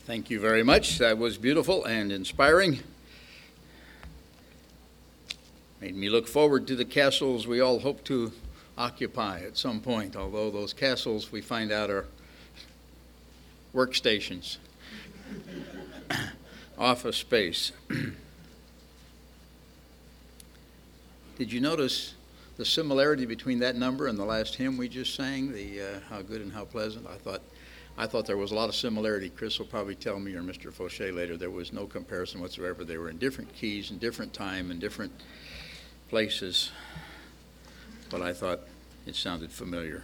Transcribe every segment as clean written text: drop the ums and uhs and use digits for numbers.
Thank you very much. That was beautiful and inspiring. Made me look forward to the castles we all hope to occupy at some point, although those castles we find out are workstations, office space. Did you notice the similarity between that number and the last hymn we just sang, the How Good and How Pleasant? I thought there was a lot of similarity. Chris will probably tell me, or Mr. Fauché later, there was no comparison whatsoever. They were in different keys, in different time, in different places, but I thought it sounded familiar.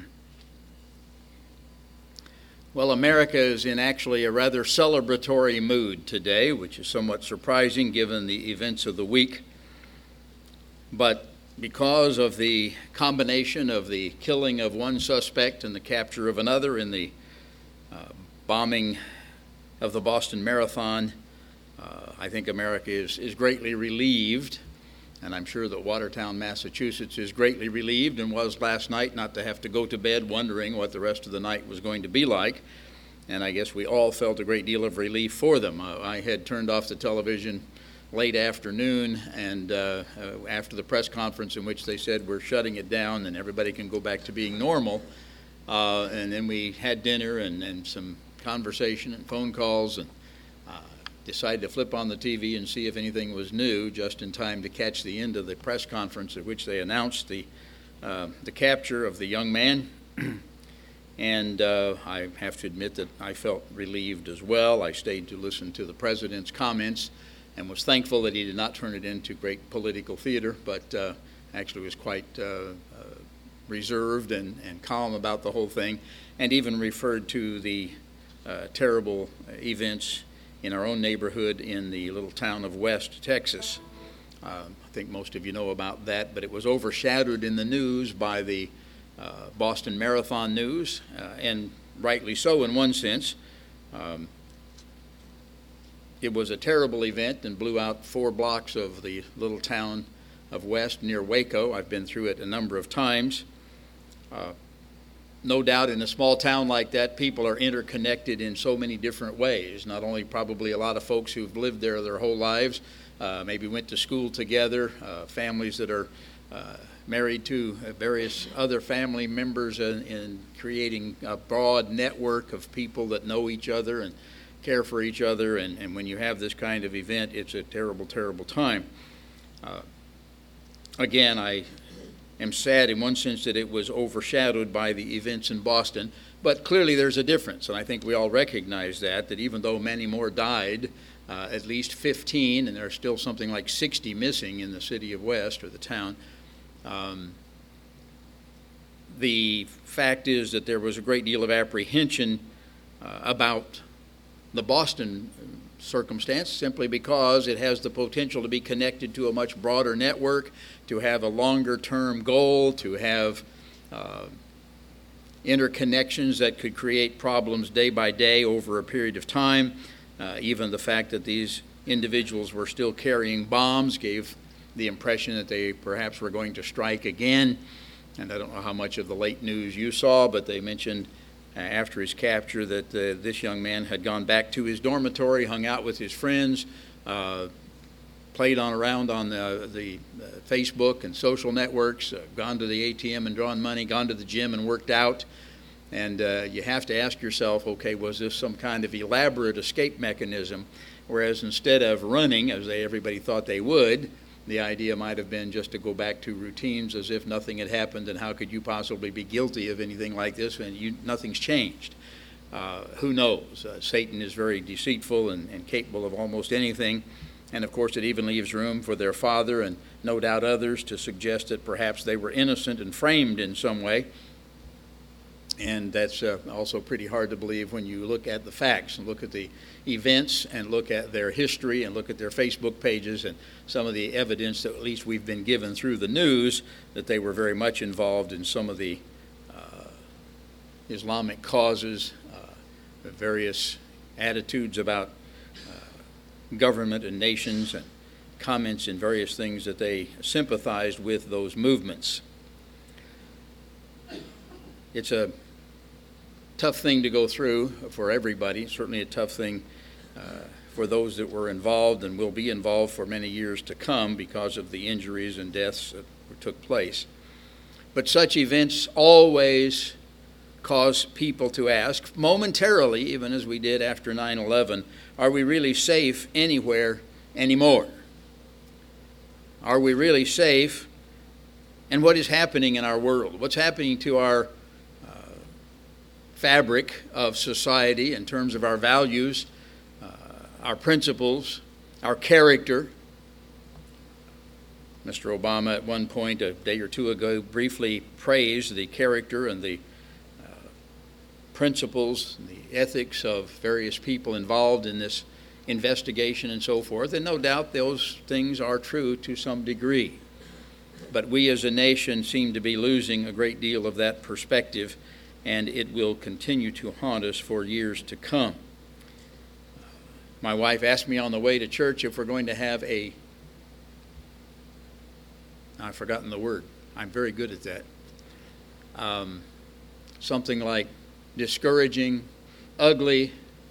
Well, America is in actually a rather celebratory mood today, which is somewhat surprising given the events of the week. But because of the combination of the killing of one suspect and the capture of another in the bombing of the Boston Marathon, I think America is greatly relieved, and I'm sure that Watertown, Massachusetts is greatly relieved and was last night not to have to go to bed wondering what the rest of the night was going to be like. And I guess we all felt a great deal of relief for them. I had turned off the television late afternoon, and after the press conference in which they said we're shutting it down and everybody can go back to being normal, and then we had dinner and some conversation and phone calls, and decided to flip on the TV and see if anything was new, just in time to catch the end of the press conference at which they announced the capture of the young man. And I have to admit that I felt relieved as well. I stayed to listen to the president's comments and was thankful that he did not turn it into great political theater, but actually was quite reserved and calm about the whole thing, and even referred to the terrible events in our own neighborhood in the little town of West, Texas. I think most of you know about that, but it was overshadowed in the news by the Boston Marathon news, and rightly so in one sense. It was a terrible event and blew out 4 blocks of the little town of West near Waco. I've been through it a number of times. No doubt in a small town like that, people are interconnected in so many different ways. Not only probably a lot of folks who've lived there their whole lives, maybe went to school together, families that are married to various other family members, in creating a broad network of people that know each other and care for each other. And when you have this kind of event, it's a terrible, terrible time. Again, I am sad in one sense that it was overshadowed by the events in Boston, but clearly there's a difference, and I think we all recognize that even though many more died, at least 15, and there are still something like 60 missing in the city of West, or the town, the fact is that there was a great deal of apprehension about the Boston circumstance, simply because it has the potential to be connected to a much broader network, to have a longer-term goal, to have interconnections that could create problems day by day over a period of time. Even the fact that these individuals were still carrying bombs gave the impression that they perhaps were going to strike again. And I don't know how much of the late news you saw, but they mentioned after his capture that this young man had gone back to his dormitory, hung out with his friends, played around on the Facebook and social networks, gone to the ATM and drawn money, gone to the gym and worked out. And you have to ask yourself, okay, was this some kind of elaborate escape mechanism? Whereas instead of running, as everybody thought they would, the idea might have been just to go back to routines as if nothing had happened, and how could you possibly be guilty of anything like this when nothing's changed? Who knows? Satan is very deceitful and capable of almost anything. And of course it even leaves room for their father and no doubt others to suggest that perhaps they were innocent and framed in some way. And that's also pretty hard to believe when you look at the facts and look at the events and look at their history and look at their Facebook pages and some of the evidence that at least we've been given through the news that they were very much involved in some of the Islamic causes, various attitudes about government and nations, and comments in various things that they sympathized with those movements. It's a tough thing to go through for everybody, certainly a tough thing for those that were involved and will be involved for many years to come because of the injuries and deaths that took place. But such events always cause people to ask, momentarily, even as we did after 9/11, are we really safe anywhere anymore? Are we really safe? And what is happening in our world? What's happening to our fabric of society in terms of our values, our principles, our character? Mr. Obama at one point a day or two ago briefly praised the character and the principles, the ethics of various people involved in this investigation and so forth. And no doubt those things are true to some degree. But we as a nation seem to be losing a great deal of that perspective, and it will continue to haunt us for years to come. My wife asked me on the way to church if we're going to have I've forgotten the word. I'm very good at that. Something like discouraging, ugly,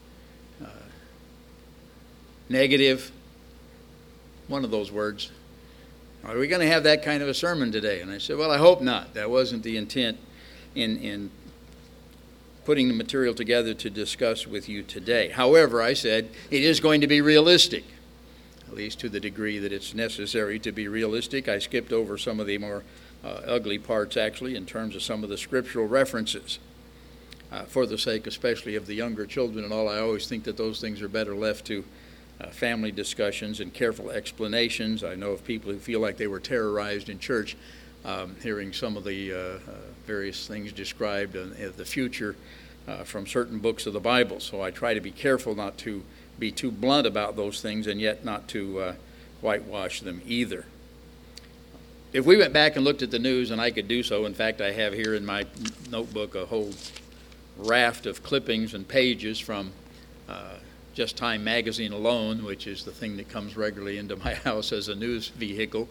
negative, one of those words. Are we going to have that kind of a sermon today? And I said, well, I hope not. That wasn't the intent in putting the material together to discuss with you today. However, I said it is going to be realistic, at least to the degree that it's necessary to be realistic. I skipped over some of the more ugly parts, actually, in terms of some of the scriptural references. For the sake especially of the younger children and all, I always think that those things are better left to family discussions and careful explanations. I know of people who feel like they were terrorized in church, hearing some of the various things described in the future from certain books of the Bible. So I try to be careful not to be too blunt about those things and yet not to whitewash them either. If we went back and looked at the news, and I could do so, in fact I have here in my notebook a whole raft of clippings and pages from Just Time magazine alone, which is the thing that comes regularly into my house as a news vehicle,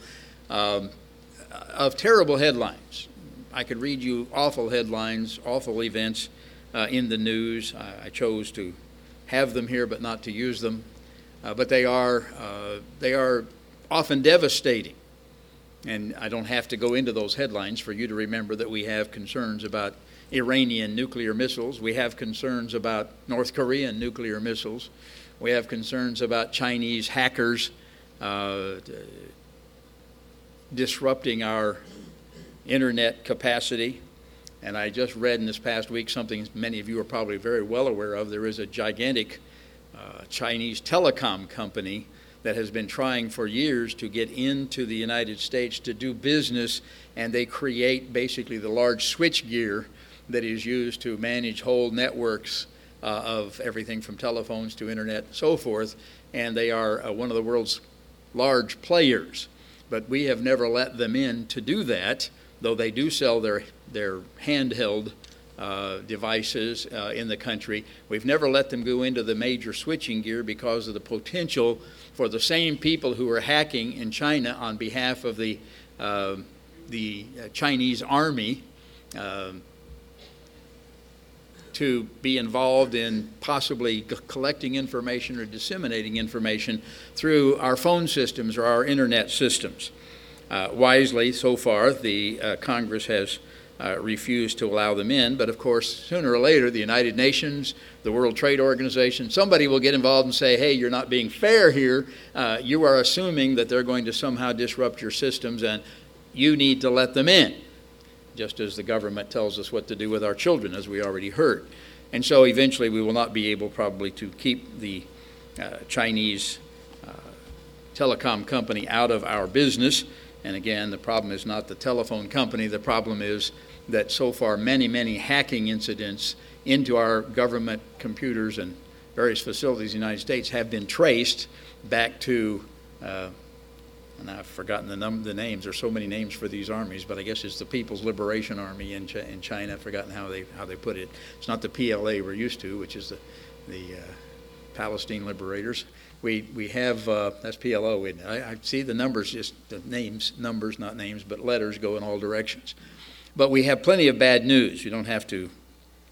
of terrible headlines. I could read you awful headlines, awful events in the news. I chose to have them here but not to use them. But they are often devastating. And I don't have to go into those headlines for you to remember that we have concerns about Iranian nuclear missiles. We have concerns about North Korean nuclear missiles. We have concerns about Chinese hackers disrupting our internet capacity. And I just read in this past week something many of you are probably very well aware of. There is a gigantic Chinese telecom company that has been trying for years to get into the United States to do business, and they create basically the large switch gear that is used to manage whole networks of everything from telephones to internet and so forth, and they are one of the world's large players. But we have never let them in to do that, though they do sell their handheld devices in the country. We've never let them go into the major switching gear because of the potential for the same people who are hacking in China on behalf of the Chinese army to be involved in possibly collecting information or disseminating information through our phone systems or our internet systems. Wisely, so far, the Congress has refused to allow them in, but of course, sooner or later, the United Nations, the World Trade Organization, somebody will get involved and say, hey, you're not being fair here. You are assuming that they're going to somehow disrupt your systems, and you need to let them in, just as the government tells us what to do with our children, as we already heard. And so eventually we will not be able probably to keep the Chinese telecom company out of our business. And again, the problem is not the telephone company. The problem is that so far many hacking incidents into our government computers and various facilities in the United States have been traced back to, and I've forgotten the names. There's so many names for these armies, but I guess it's the People's Liberation Army in China. I've forgotten how they put it. It's not the PLA we're used to, which is the Palestine Liberators. We have, that's PLO. I see the numbers, just the names, numbers, not names, but letters go in all directions. But we have plenty of bad news. You don't have to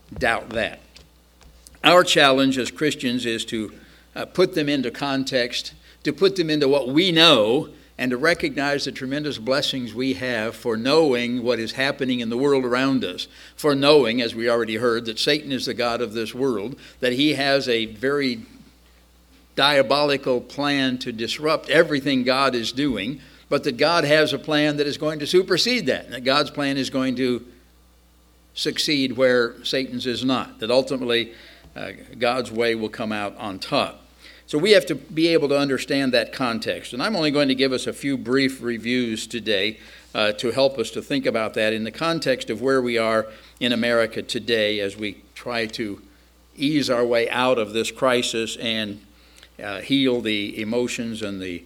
doubt that. Our challenge as Christians is to put them into context, to put them into what we know, and to recognize the tremendous blessings we have for knowing what is happening in the world around us, for knowing, as we already heard, that Satan is the god of this world, that he has a very diabolical plan to disrupt everything God is doing, but that God has a plan that is going to supersede that, and that God's plan is going to succeed where Satan's is not, that ultimately God's way will come out on top. So we have to be able to understand that context. And I'm only going to give us a few brief reviews today to help us to think about that in the context of where we are in America today as we try to ease our way out of this crisis and heal the emotions and the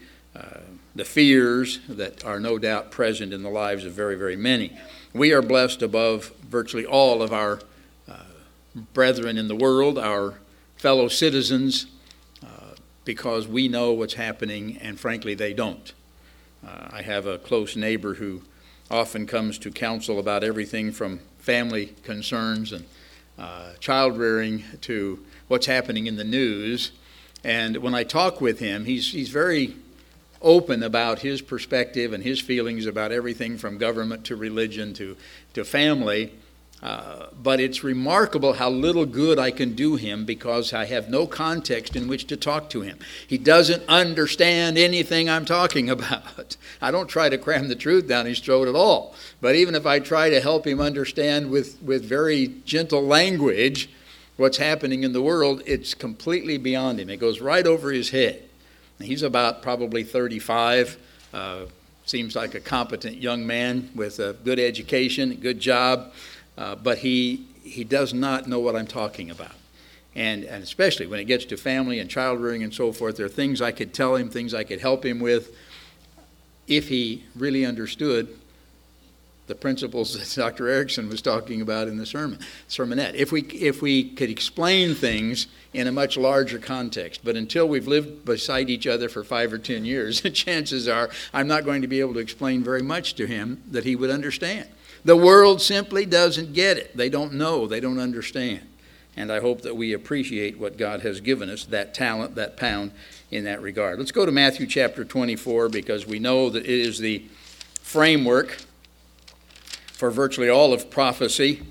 fears that are no doubt present in the lives of very, very many. We are blessed above virtually all of our brethren in the world, our fellow citizens, because we know what's happening, and frankly, they don't. I have a close neighbor who often comes to counsel about everything from family concerns and child rearing to what's happening in the news. And when I talk with him, he's very open about his perspective and his feelings about everything from government to religion to family. But it's remarkable how little good I can do him because I have no context in which to talk to him. He doesn't understand anything I'm talking about. I don't try to cram the truth down his throat at all. But even if I try to help him understand with very gentle language what's happening in the world, it's completely beyond him. It goes right over his head. He's about probably 35, seems like a competent young man with a good education, a good job. But he does not know what I'm talking about. And especially when it gets to family and child rearing and so forth, there are things I could tell him, things I could help him with, if he really understood the principles that Dr. Erickson was talking about in the sermonette. If we could explain things in a much larger context. But until we've lived beside each other for 5 or 10 years, the chances are I'm not going to be able to explain very much to him that he would understand. The world simply doesn't get it. They don't know. They don't understand. And I hope that we appreciate what God has given us, that talent, that pound, in that regard. Let's go to Matthew chapter 24 because we know that it is the framework for virtually all of prophecy.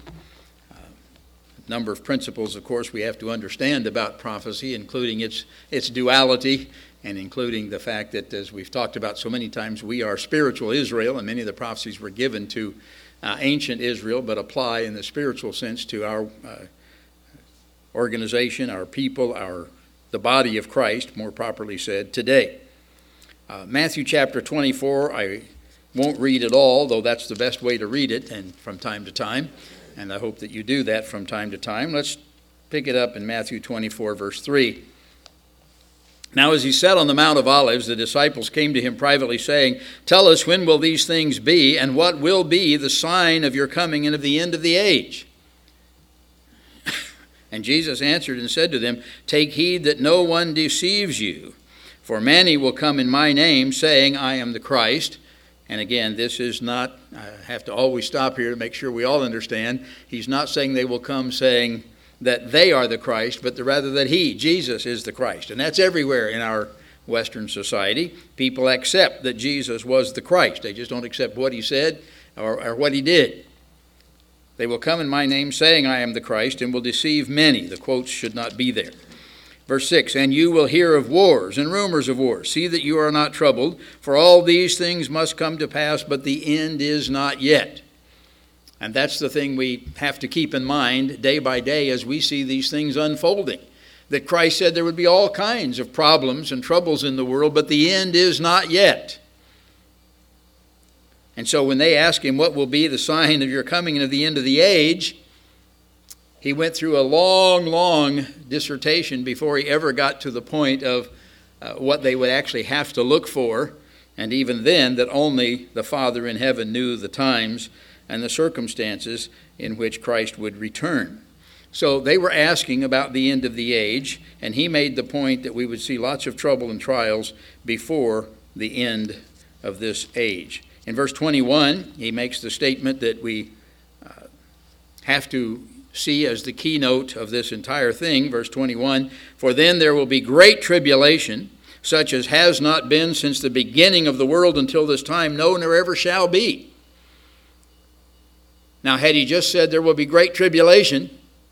A number of principles, of course, we have to understand about prophecy, including its duality, and including the fact that, as we've talked about so many times, we are spiritual Israel, and many of the prophecies were given to ancient Israel, but apply in the spiritual sense to our organization, our people, the body of Christ, more properly said, today. Matthew chapter 24, I won't read it all, though that's the best way to read it, and from time to time, and I hope that you do that from time to time. Let's pick it up in Matthew 24, verse 3. Now as he sat on the Mount of Olives, the disciples came to him privately, saying, "Tell us, when will these things be, and what will be the sign of your coming and of the end of the age?" And Jesus answered and said to them, "Take heed that no one deceives you. For many will come in my name, saying, I am the Christ." And again, this is not, I have to always stop here to make sure we all understand. He's not saying they will come saying that they are the Christ, but rather that he, Jesus, is the Christ. And that's everywhere in our Western society. People accept that Jesus was the Christ. They just don't accept what he said or what he did. They will come in my name saying, I am the Christ, and will deceive many. The quotes should not be there. Verse 6, and you will hear of wars and rumors of wars. See that you are not troubled, for all these things must come to pass, but the end is not yet. And that's the thing we have to keep in mind day by day as we see these things unfolding. That Christ said there would be all kinds of problems and troubles in the world, but the end is not yet. And so when they ask him what will be the sign of your coming and of the end of the age, he went through a long, long dissertation before he ever got to the point of what they would actually have to look for. And even then, that only the Father in heaven knew the times and the circumstances in which Christ would return. So they were asking about the end of the age, and he made the point that we would see lots of trouble and trials before the end of this age. In verse 21, he makes the statement that we have to see as the keynote of this entire thing, verse 21, "For then there will be great tribulation, such as has not been since the beginning of the world until this time, no, nor ever shall be." Now, had he just said there will be great tribulation,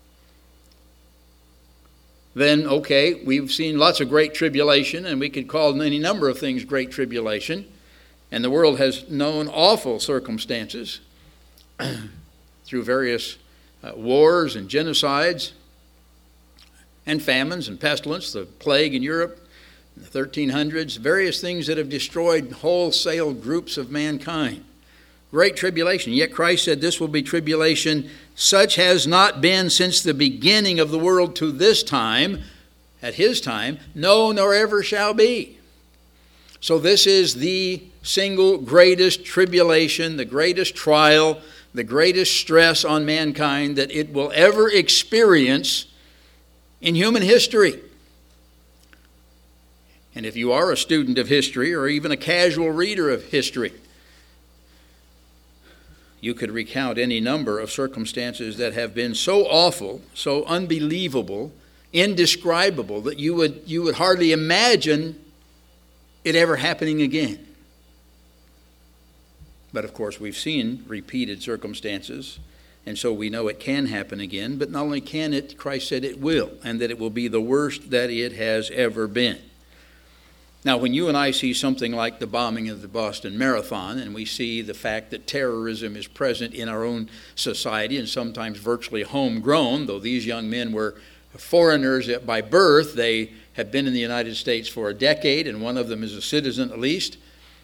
then, okay, we've seen lots of great tribulation, and we could call any number of things great tribulation, and the world has known awful circumstances through various wars and genocides and famines and pestilence, the plague in Europe in the 1300s, various things that have destroyed wholesale groups of mankind. Great tribulation. Yet Christ said this will be tribulation such has not been since the beginning of the world to this time, at his time, no, nor ever shall be. So this is the single greatest tribulation, the greatest trial, the greatest stress on mankind that it will ever experience in human history. And if you are a student of history or even a casual reader of history, you could recount any number of circumstances that have been so awful, so unbelievable, indescribable, that you would hardly imagine it ever happening again. But of course, we've seen repeated circumstances, and so we know it can happen again. But not only can it, Christ said it will, and that it will be the worst that it has ever been. Now, when you and I see something like the bombing of the Boston Marathon, and we see the fact that terrorism is present in our own society and sometimes virtually homegrown, though these young men were foreigners by birth, they have been in the United States for a decade, and one of them is a citizen at least,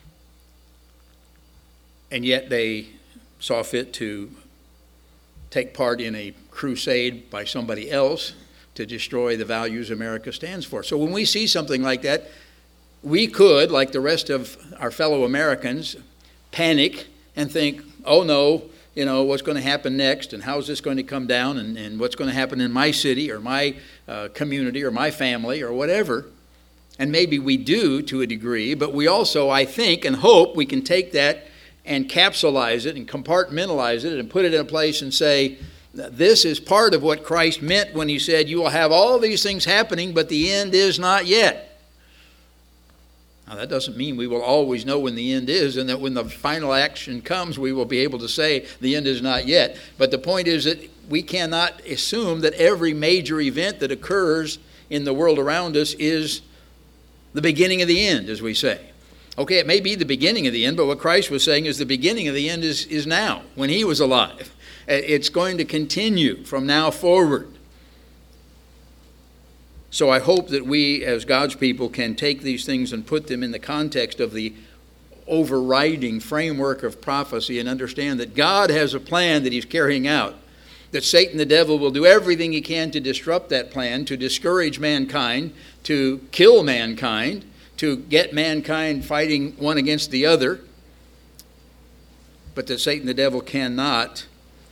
and yet they saw fit to take part in a crusade by somebody else to destroy the values America stands for. So when we see something like that, we could, like the rest of our fellow Americans, panic and think, oh no, what's going to happen next, and how's this going to come down, and what's going to happen in my city or my community or my family or whatever. And maybe we do to a degree, but we also, I think and hope, we can take that and capsulize it and compartmentalize it and put it in a place and say, this is part of what Christ meant when he said, you will have all these things happening, but the end is not yet. Now, that doesn't mean we will always know when the end is, and that when the final action comes, we will be able to say the end is not yet. But the point is that we cannot assume that every major event that occurs in the world around us is the beginning of the end, as we say. Okay, it may be the beginning of the end, but what Christ was saying is the beginning of the end is now, when he was alive. It's going to continue from now forward. So I hope that we, as God's people, can take these things and put them in the context of the overriding framework of prophecy and understand that God has a plan that he's carrying out, that Satan the devil will do everything he can to disrupt that plan, to discourage mankind, to kill mankind, to get mankind fighting one against the other, but that Satan the devil cannot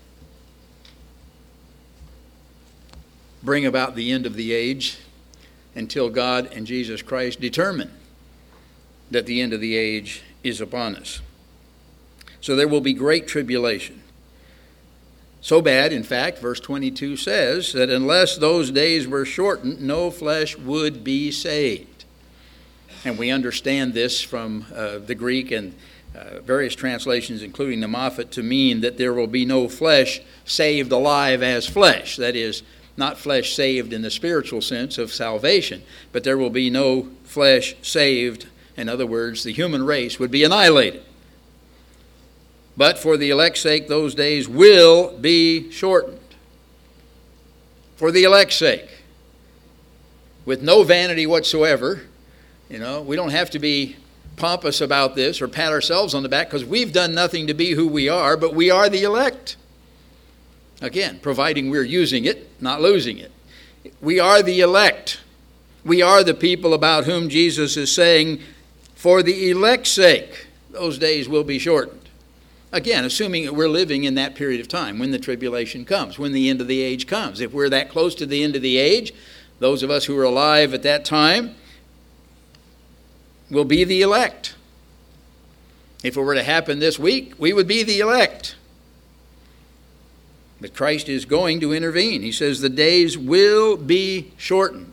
bring about the end of the age until God and Jesus Christ determine that the end of the age is upon us. So there will be great tribulation. So bad, in fact, verse 22 says that unless those days were shortened, no flesh would be saved. And we understand this from the Greek and various translations, including the Moffat, to mean that there will be no flesh saved alive as flesh. That is, not flesh saved in the spiritual sense of salvation, but there will be no flesh saved. In other words, the human race would be annihilated. But for the elect's sake, those days will be shortened. For the elect's sake. With no vanity whatsoever. We don't have to be pompous about this or pat ourselves on the back because we've done nothing to be who we are, but we are the elect. Again, providing we're using it, not losing it. We are the elect. We are the people about whom Jesus is saying, for the elect's sake, those days will be shortened. Again, assuming that we're living in that period of time, when the tribulation comes, when the end of the age comes. If we're that close to the end of the age, those of us who are alive at that time will be the elect. If it were to happen this week, we would be the elect. But Christ is going to intervene. He says the days will be shortened.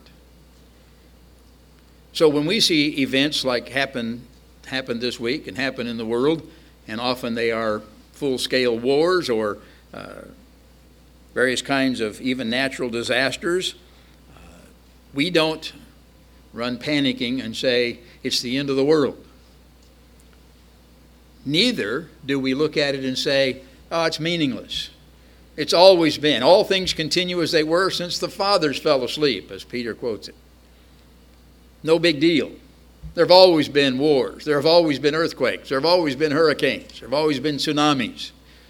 So when we see events like happen this week and happen in the world, and often they are full-scale wars or various kinds of even natural disasters, we don't run panicking and say it's the end of the world. Neither do we look at it and say, oh, it's meaningless. It's always been. All things continue as they were since the fathers fell asleep, as Peter quotes it. No big deal. There have always been wars. There have always been earthquakes. There have always been hurricanes. There have always been tsunamis.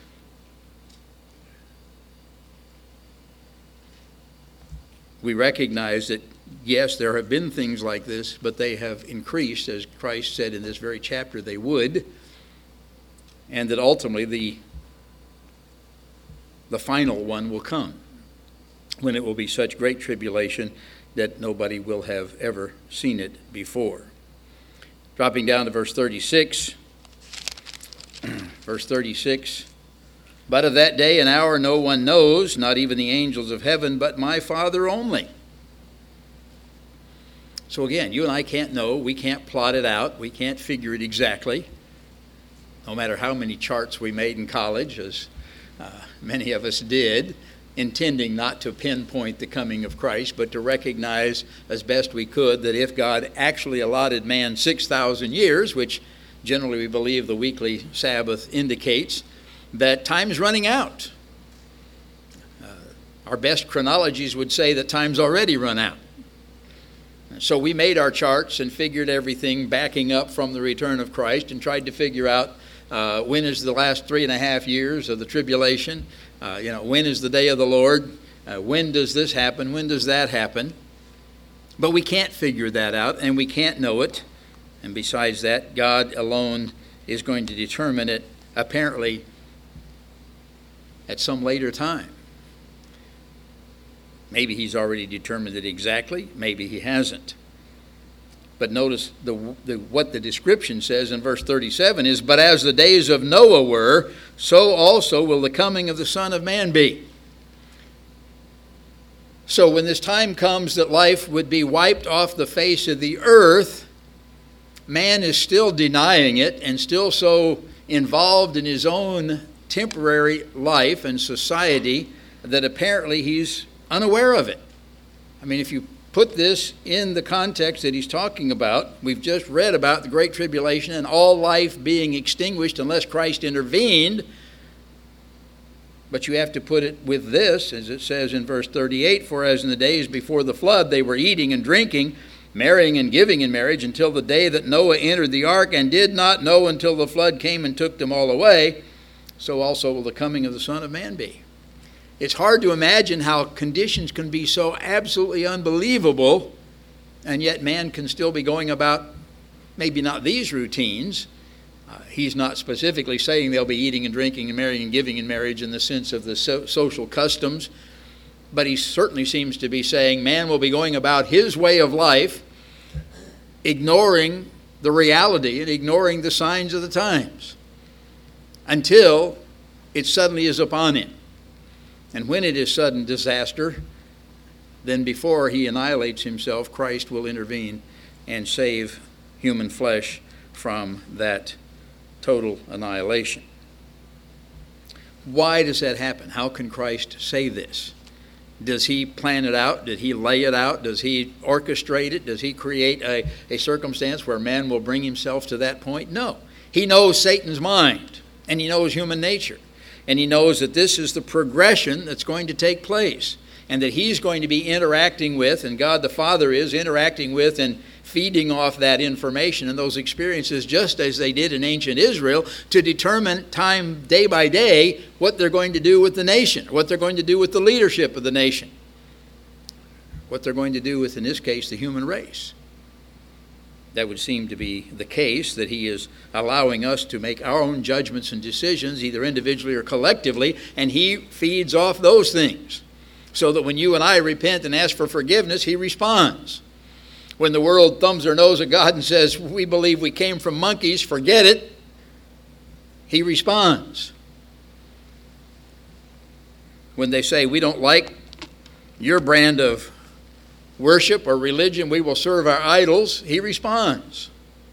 We recognize that, yes, there have been things like this, but they have increased, as Christ said in this very chapter they would, and that ultimately the final one will come, when it will be such great tribulation that nobody will have ever seen it before. Dropping down to verse 36. Verse 36. But of that day and hour no one knows, not even the angels of heaven, but my Father only. So again, you and I can't know. We can't plot it out. We can't figure it exactly. No matter how many charts we made in college, as many of us did, intending not to pinpoint the coming of Christ, but to recognize as best we could that if God actually allotted man 6,000 years, which generally we believe the weekly Sabbath indicates, that time's running out. Our best chronologies would say that time's already run out. So we made our charts and figured everything backing up from the return of Christ and tried to figure out when is the last 3.5 years of the tribulation. When is the day of the Lord? When does this happen? When does that happen? But we can't figure that out, and we can't know it. And besides that, God alone is going to determine it, apparently, at some later time. Maybe he's already determined it exactly. Maybe he hasn't. But notice what the description says in verse 37 is, but as the days of Noah were, so also will the coming of the Son of Man be. So when this time comes that life would be wiped off the face of the earth, man is still denying it and still so involved in his own temporary life and society that apparently he's unaware of it. I mean, if you put this in the context that he's talking about, we've just read about the Great Tribulation and all life being extinguished unless Christ intervened. But you have to put it with this, as it says in verse 38, for as in the days before the flood they were eating and drinking, marrying and giving in marriage until the day that Noah entered the ark and did not know until the flood came and took them all away, so also will the coming of the Son of Man be. It's hard to imagine how conditions can be so absolutely unbelievable, and yet man can still be going about maybe not these routines. He's not specifically saying they'll be eating and drinking and marrying and giving in marriage in the sense of the social customs, but he certainly seems to be saying man will be going about his way of life, ignoring the reality and ignoring the signs of the times until it suddenly is upon him. And when it is sudden disaster, then before he annihilates himself, Christ will intervene and save human flesh from that total annihilation. Why does that happen? How can Christ say this? Does he plan it out? Did he lay it out? Does he orchestrate it? Does he create a circumstance where man will bring himself to that point? No. He knows Satan's mind, and he knows human nature. And he knows that this is the progression that's going to take place, and that he's going to be interacting with, and God the Father is interacting with and feeding off that information and those experiences, just as they did in ancient Israel, to determine time day by day what they're going to do with the nation, what they're going to do with the leadership of the nation, what they're going to do with, in this case, the human race. That would seem to be the case, that he is allowing us to make our own judgments and decisions, either individually or collectively, and he feeds off those things. So that when you and I repent and ask for forgiveness, he responds. When the world thumbs their nose at God and says, we believe we came from monkeys, forget it, he responds. when they say, we don't like your brand of worship or religion, we will serve our idols, he responds.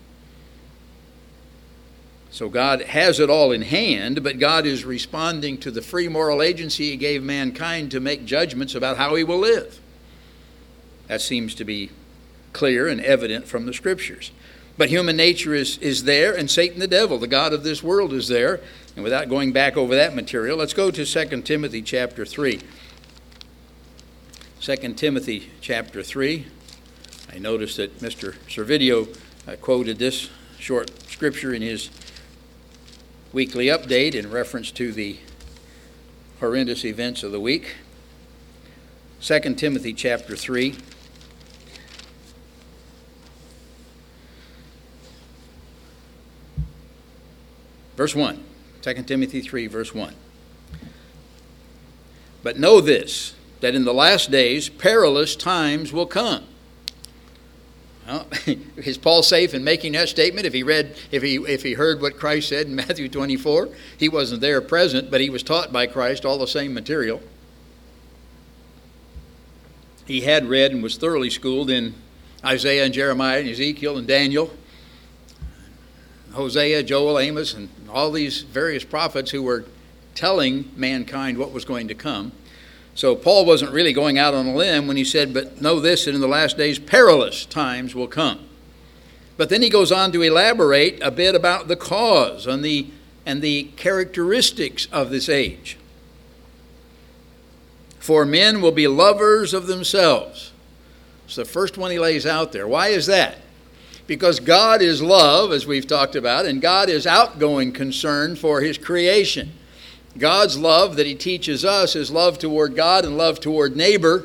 So God has it all in hand, but God is responding to the free moral agency he gave mankind to make judgments about how he will live. That seems to be clear and evident from the Scriptures. But human nature is there, and Satan the devil, the god of this world, is there. And without going back over that material, let's go to 2 Timothy chapter 3. 2 Timothy chapter 3. I noticed that Mr. Servideo quoted this short scripture in his weekly update in reference to the horrendous events of the week. 2 Timothy chapter 3. Verse 1. 2 Timothy 3, verse 1. But know this, that in the last days perilous times will come. Well, is Paul safe in making that statement? If he heard what Christ said in Matthew 24, he wasn't there present, but he was taught by Christ all the same material. He had read and was thoroughly schooled in Isaiah and Jeremiah and Ezekiel and Daniel, Hosea, Joel, Amos, and all these various prophets who were telling mankind what was going to come. So Paul wasn't really going out on a limb when he said, but know this, that in the last days perilous times will come. But then he goes on to elaborate a bit about the cause and the characteristics of this age. For men will be lovers of themselves. It's the first one he lays out there. Why is that? Because God is love, as we've talked about, and God is outgoing concern for his creation. God's love that he teaches us is love toward God and love toward neighbor.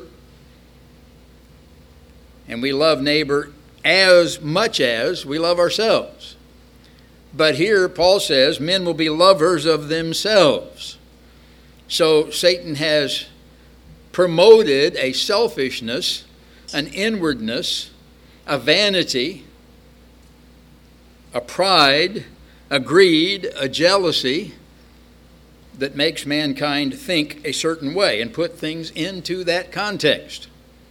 And we love neighbor as much as we love ourselves. But here Paul says men will be lovers of themselves. So Satan has promoted a selfishness, an inwardness, a vanity, a pride, a greed, a jealousy that makes mankind think a certain way and put things into that context.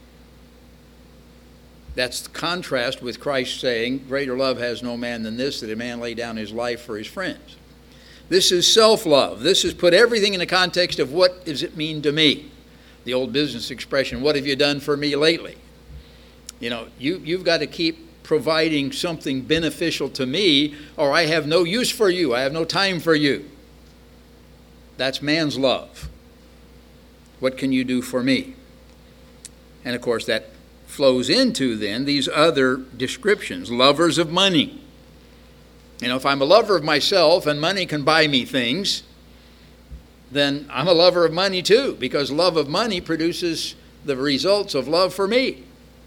That's the contrast with Christ saying, greater love has no man than this, that a man lay down his life for his friends. This is self-love. This is put everything in the context of what does it mean to me? The old business expression, what have you done for me lately? You know, you've got to keep providing something beneficial to me, or I have no use for you. I have no time for you. That's man's love. What can you do for me? And of course that flows into then these other descriptions. Lovers of money. You know, if I'm a lover of myself and money can buy me things, then I'm a lover of money too, because love of money produces the results of love for me.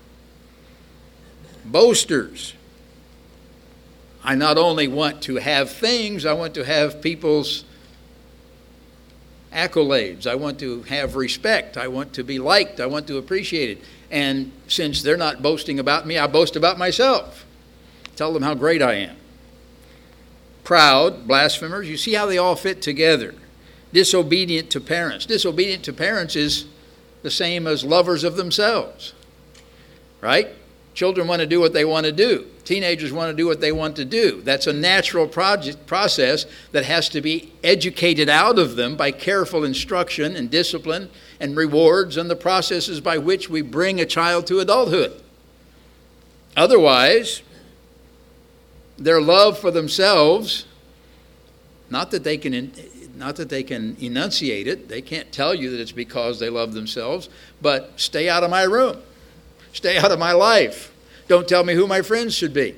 Boasters. I not only want to have things, I want to have people's accolades. I want to have respect. I want to be liked. I want to appreciate it. And since they're not boasting about me, I boast about myself. Tell them how great I am. Proud, blasphemers. You see how they all fit together. Disobedient to parents. Disobedient to parents is the same as lovers of themselves. Right? Children want to do what they want to do. Teenagers want to do what they want to do. That's a natural process that has to be educated out of them by careful instruction and discipline and rewards and the processes by which we bring a child to adulthood. Otherwise, their love for themselves, not that they can enunciate it, they can't tell you that it's because they love themselves, but stay out of my room. Stay out of my life. Don't tell me who my friends should be.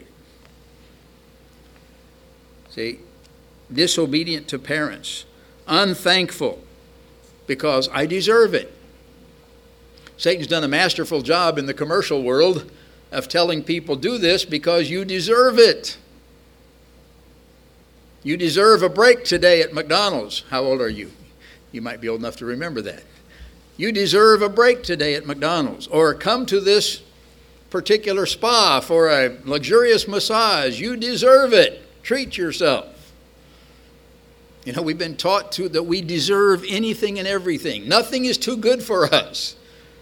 See, disobedient to parents, unthankful because I deserve it. Satan's done a masterful job in the commercial world of telling people, do this because you deserve it. You deserve a break today at McDonald's. How old are you? You might be old enough to remember that. You deserve a break today at McDonald's. Or come to this particular spa for a luxurious massage. You deserve it. Treat yourself. You know, we've been taught that we deserve anything and everything. Nothing is too good for us.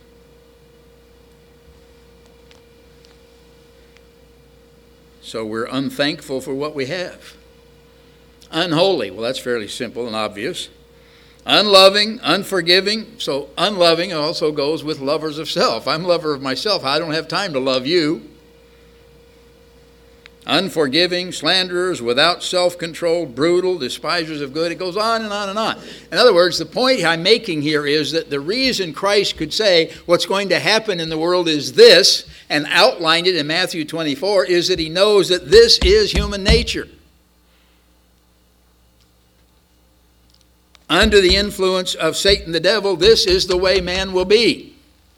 So we're unthankful for what we have. Unholy, well, that's fairly simple and obvious. Unloving, unforgiving. So unloving also goes with lovers of self. I'm a lover of myself. I don't have time to love you. Unforgiving, slanderers, without self-control, brutal, despisers of good. It goes on and on and on. In other words, the point I'm making here is that the reason Christ could say what's going to happen in the world is this, and outlined it in Matthew 24, is that he knows that this is human nature. Under the influence of Satan the devil, this is the way man will be.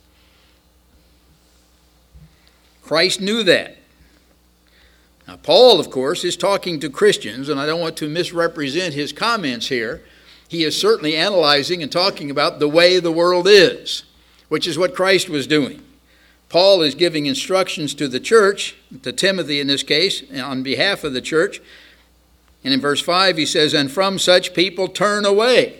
Christ knew that. Now, Paul, of course, is talking to Christians, and I don't want to misrepresent his comments here. He is certainly analyzing and talking about the way the world is, which is what Christ was doing. Paul is giving instructions to the church, to Timothy in this case, on behalf of the church. And in verse 5 he says, "And from such people turn away."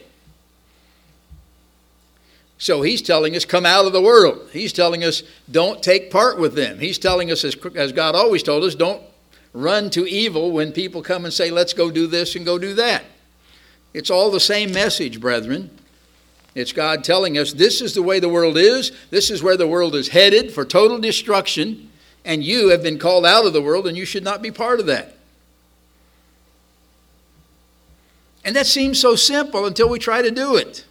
So he's telling us, come out of the world. He's telling us, don't take part with them. He's telling us, as God always told us, don't run to evil when people come and say, let's go do this and go do that. It's all the same message, brethren. It's God telling us this is the way the world is. This is where the world is headed for total destruction. And you have been called out of the world and you should not be part of that. And that seems so simple until we try to do it.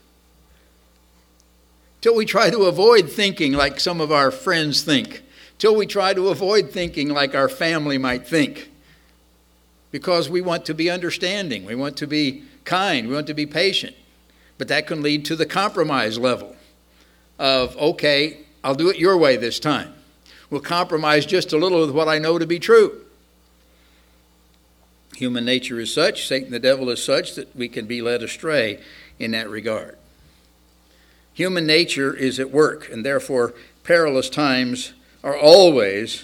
Till we try to avoid thinking like some of our friends think. Till we try to avoid thinking like our family might think. Because we want to be understanding. We want to be kind. We want to be patient. But that can lead to the compromise level of, okay, I'll do it your way this time. We'll compromise just a little with what I know to be true. Human nature is such, Satan the devil is such, that we can be led astray in that regard. Human nature is at work, and therefore perilous times are always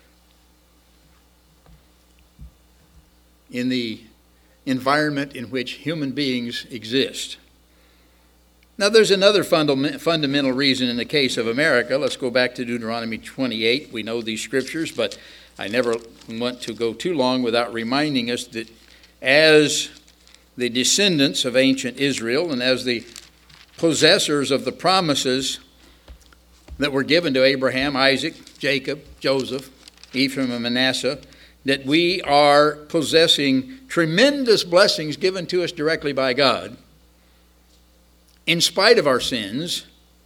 in the environment in which human beings exist. Now, there's another fundamental reason in the case of America. Let's go back to Deuteronomy 28. We know these scriptures, but I never want to go too long without reminding us that as the descendants of ancient Israel and as the possessors of the promises that were given to Abraham, Isaac, Jacob, Joseph, Ephraim, and Manasseh, that we are possessing tremendous blessings given to us directly by God, in spite of our sins,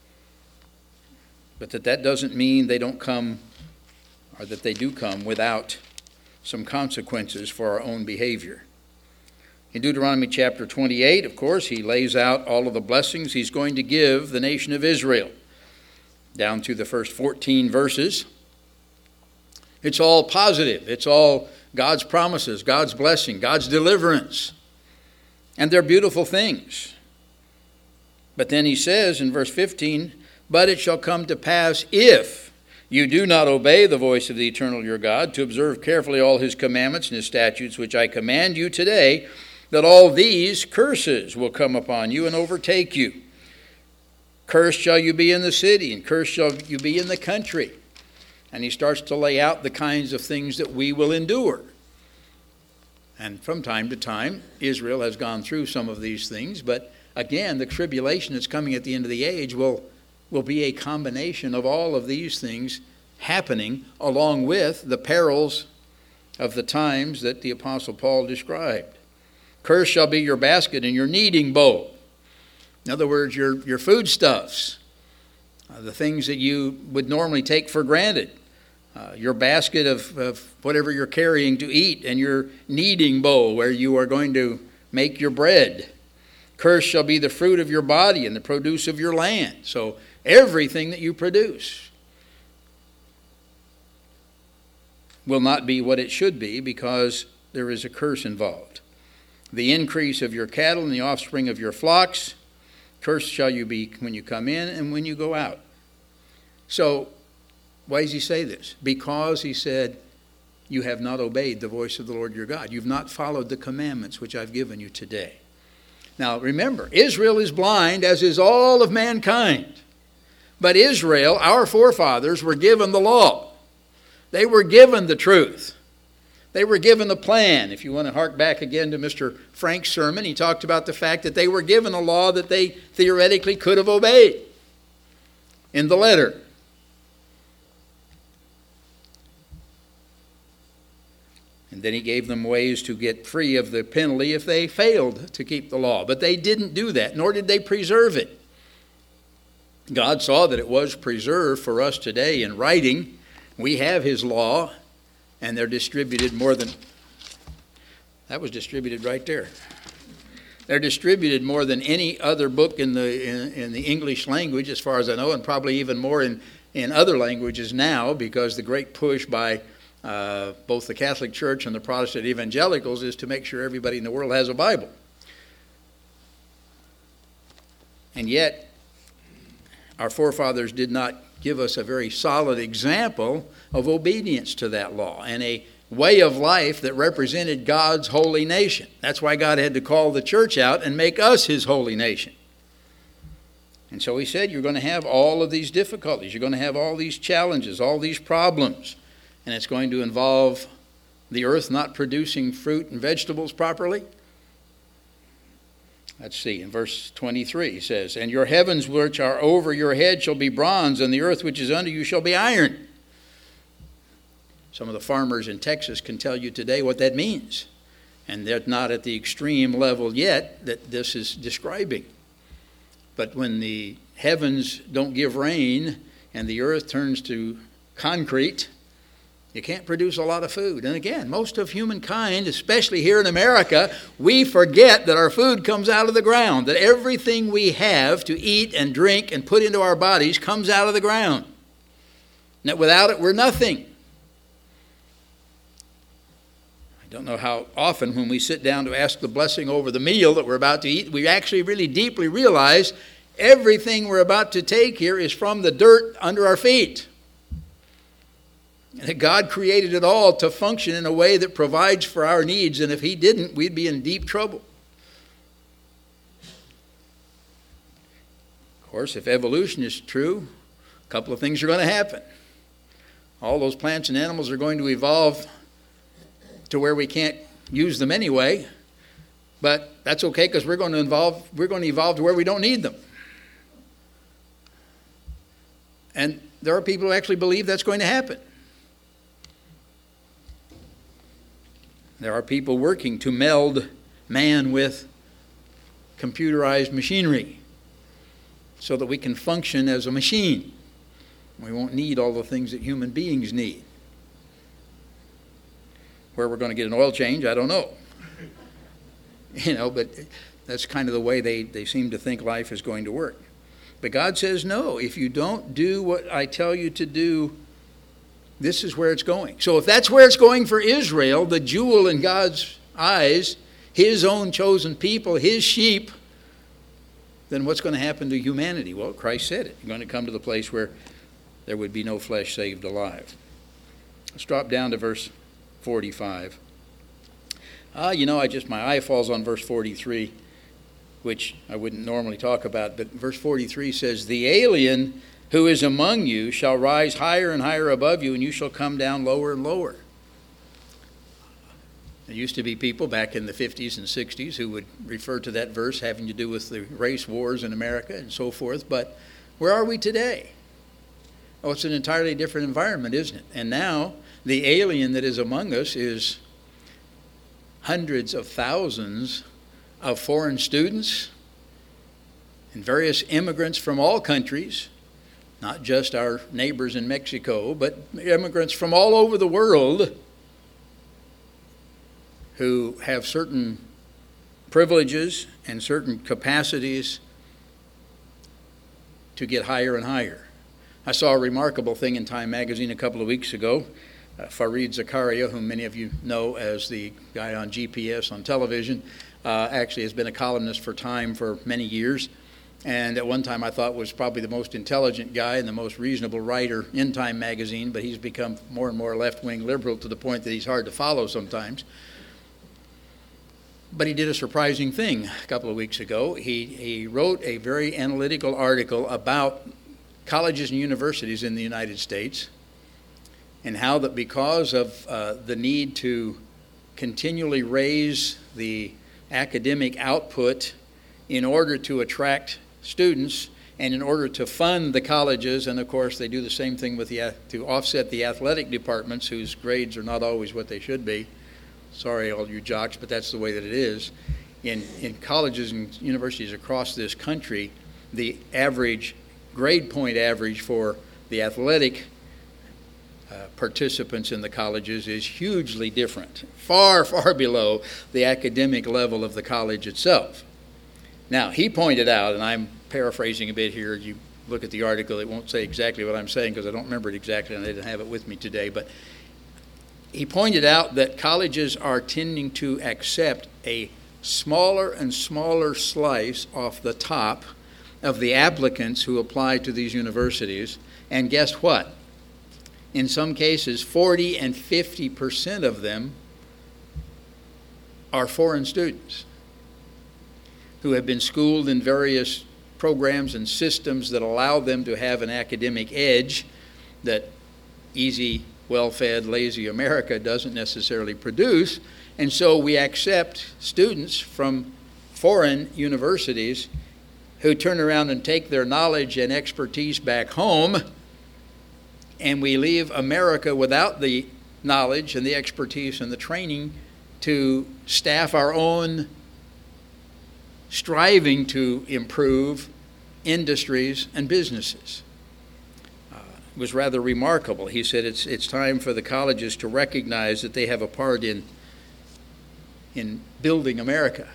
but that doesn't mean they don't come, or that they do come without some consequences for our own behavior. In Deuteronomy chapter 28, of course, he lays out all of the blessings he's going to give the nation of Israel, down to the first 14 verses. It's all positive. It's all God's promises, God's blessing, God's deliverance. And they're beautiful things. But then he says in verse 15, "But it shall come to pass if you do not obey the voice of the eternal your God, to observe carefully all his commandments and his statutes, which I command you today, that all these curses will come upon you and overtake you. Cursed shall you be in the city, and cursed shall you be in the country." And he starts to lay out the kinds of things that we will endure. And from time to time, Israel has gone through some of these things, but again, the tribulation that's coming at the end of the age will be a combination of all of these things happening along with the perils of the times that the Apostle Paul described. Cursed shall be your basket and your kneading bowl. In other words, your foodstuffs, the things that you would normally take for granted. Your basket of whatever you're carrying to eat, and your kneading bowl where you are going to make your bread. Cursed shall be the fruit of your body and the produce of your land. So everything that you produce will not be what it should be because there is a curse involved. The increase of your cattle and the offspring of your flocks, cursed shall you be when you come in and when you go out. So why does he say this? Because he said, you have not obeyed the voice of the Lord your God. You've not followed the commandments which I've given you today. Now remember, Israel is blind, as is all of mankind. But Israel, our forefathers, were given the law. They were given the truth. They were given the plan. If you want to hark back again to Mr. Frank's sermon, he talked about the fact that they were given a law that they theoretically could have obeyed in the letter. And then he gave them ways to get free of the penalty if they failed to keep the law. But they didn't do that, nor did they preserve it. God saw that it was preserved for us today in writing. We have his law, and they're distributed more than... That was distributed right there. They're distributed more than any other book in the English language, as far as I know, and probably even more in other languages now, because the great push by both the Catholic Church and the Protestant evangelicals is to make sure everybody in the world has a Bible. And yet, our forefathers did not give us a very solid example of obedience to that law and a way of life that represented God's holy nation. That's why God had to call the church out and make us his holy nation. And so he said, you're going to have all of these difficulties. You're going to have all these challenges, all these problems. And it's going to involve the earth not producing fruit and vegetables properly. Let's see, in verse 23 he says, and your heavens which are over your head shall be bronze, and the earth which is under you shall be iron. Some of the farmers in Texas can tell you today what that means. And they're not at the extreme level yet that this is describing. But when the heavens don't give rain and the earth turns to concrete, you can't produce a lot of food. And again, most of humankind, especially here in America, we forget that our food comes out of the ground, that everything we have to eat and drink and put into our bodies comes out of the ground. And that without it, we're nothing. I don't know how often when we sit down to ask the blessing over the meal that we're about to eat, we actually really deeply realize everything we're about to take here is from the dirt under our feet. And that God created it all to function in a way that provides for our needs, and if he didn't, we'd be in deep trouble. Of course, if evolution is true, a couple of things are going to happen. All those plants and animals are going to evolve to where we can't use them anyway, but that's okay because we're going to evolve to where we don't need them. And there are people who actually believe that's going to happen. There are people working to meld man with computerized machinery so that we can function as a machine. We won't need all the things that human beings need. Where we're going to get an oil change, I don't know. But that's kind of the way they seem to think life is going to work. But God says, no, if you don't do what I tell you to do, this is where it's going. So if that's where it's going for Israel, the jewel in God's eyes, his own chosen people, his sheep, then what's going to happen to humanity? Well, Christ said it. You're going to come to the place where there would be no flesh saved alive. Let's drop down to verse 45. My eye falls on verse 43, which I wouldn't normally talk about, but verse 43 says, the alien who is among you shall rise higher and higher above you, and you shall come down lower and lower. There used to be people back in the 50s and 60s who would refer to that verse having to do with the race wars in America and so forth, but where are we today? Oh, it's an entirely different environment, isn't it? And now the alien that is among us is hundreds of thousands of foreign students and various immigrants from all countries, not just our neighbors in Mexico, but immigrants from all over the world who have certain privileges and certain capacities to get higher and higher. I saw a remarkable thing in Time magazine a couple of weeks ago. Fareed Zakaria, whom many of you know as the guy on GPS on television, actually has been a columnist for Time for many years. And at one time I thought was probably the most intelligent guy and the most reasonable writer in Time magazine, but he's become more and more left-wing liberal to the point that he's hard to follow sometimes. But he did a surprising thing a couple of weeks ago. He wrote a very analytical article about colleges and universities in the United States and how that because of the need to continually raise the academic output in order to attract students and in order to fund the colleges, and of course they do the same thing with to offset the athletic departments whose grades are not always what they should be. Sorry, all you jocks, but that's the way that it is. In colleges and universities across this country, the average grade point average for the athletic participants in the colleges is hugely different, far, far below the academic level of the college itself. Now, he pointed out, and I'm paraphrasing a bit here, you look at the article, it won't say exactly what I'm saying because I don't remember it exactly and I didn't have it with me today, but he pointed out that colleges are tending to accept a smaller and smaller slice off the top of the applicants who apply to these universities. And guess what? In some cases, 40 and 50% of them are foreign students who have been schooled in various programs and systems that allow them to have an academic edge that easy, well-fed, lazy America doesn't necessarily produce. And so we accept students from foreign universities who turn around and take their knowledge and expertise back home, and we leave America without the knowledge and the expertise and the training to staff our own striving to improve industries and businesses. It was rather remarkable. He said it's time for the colleges to recognize that they have a part in building America.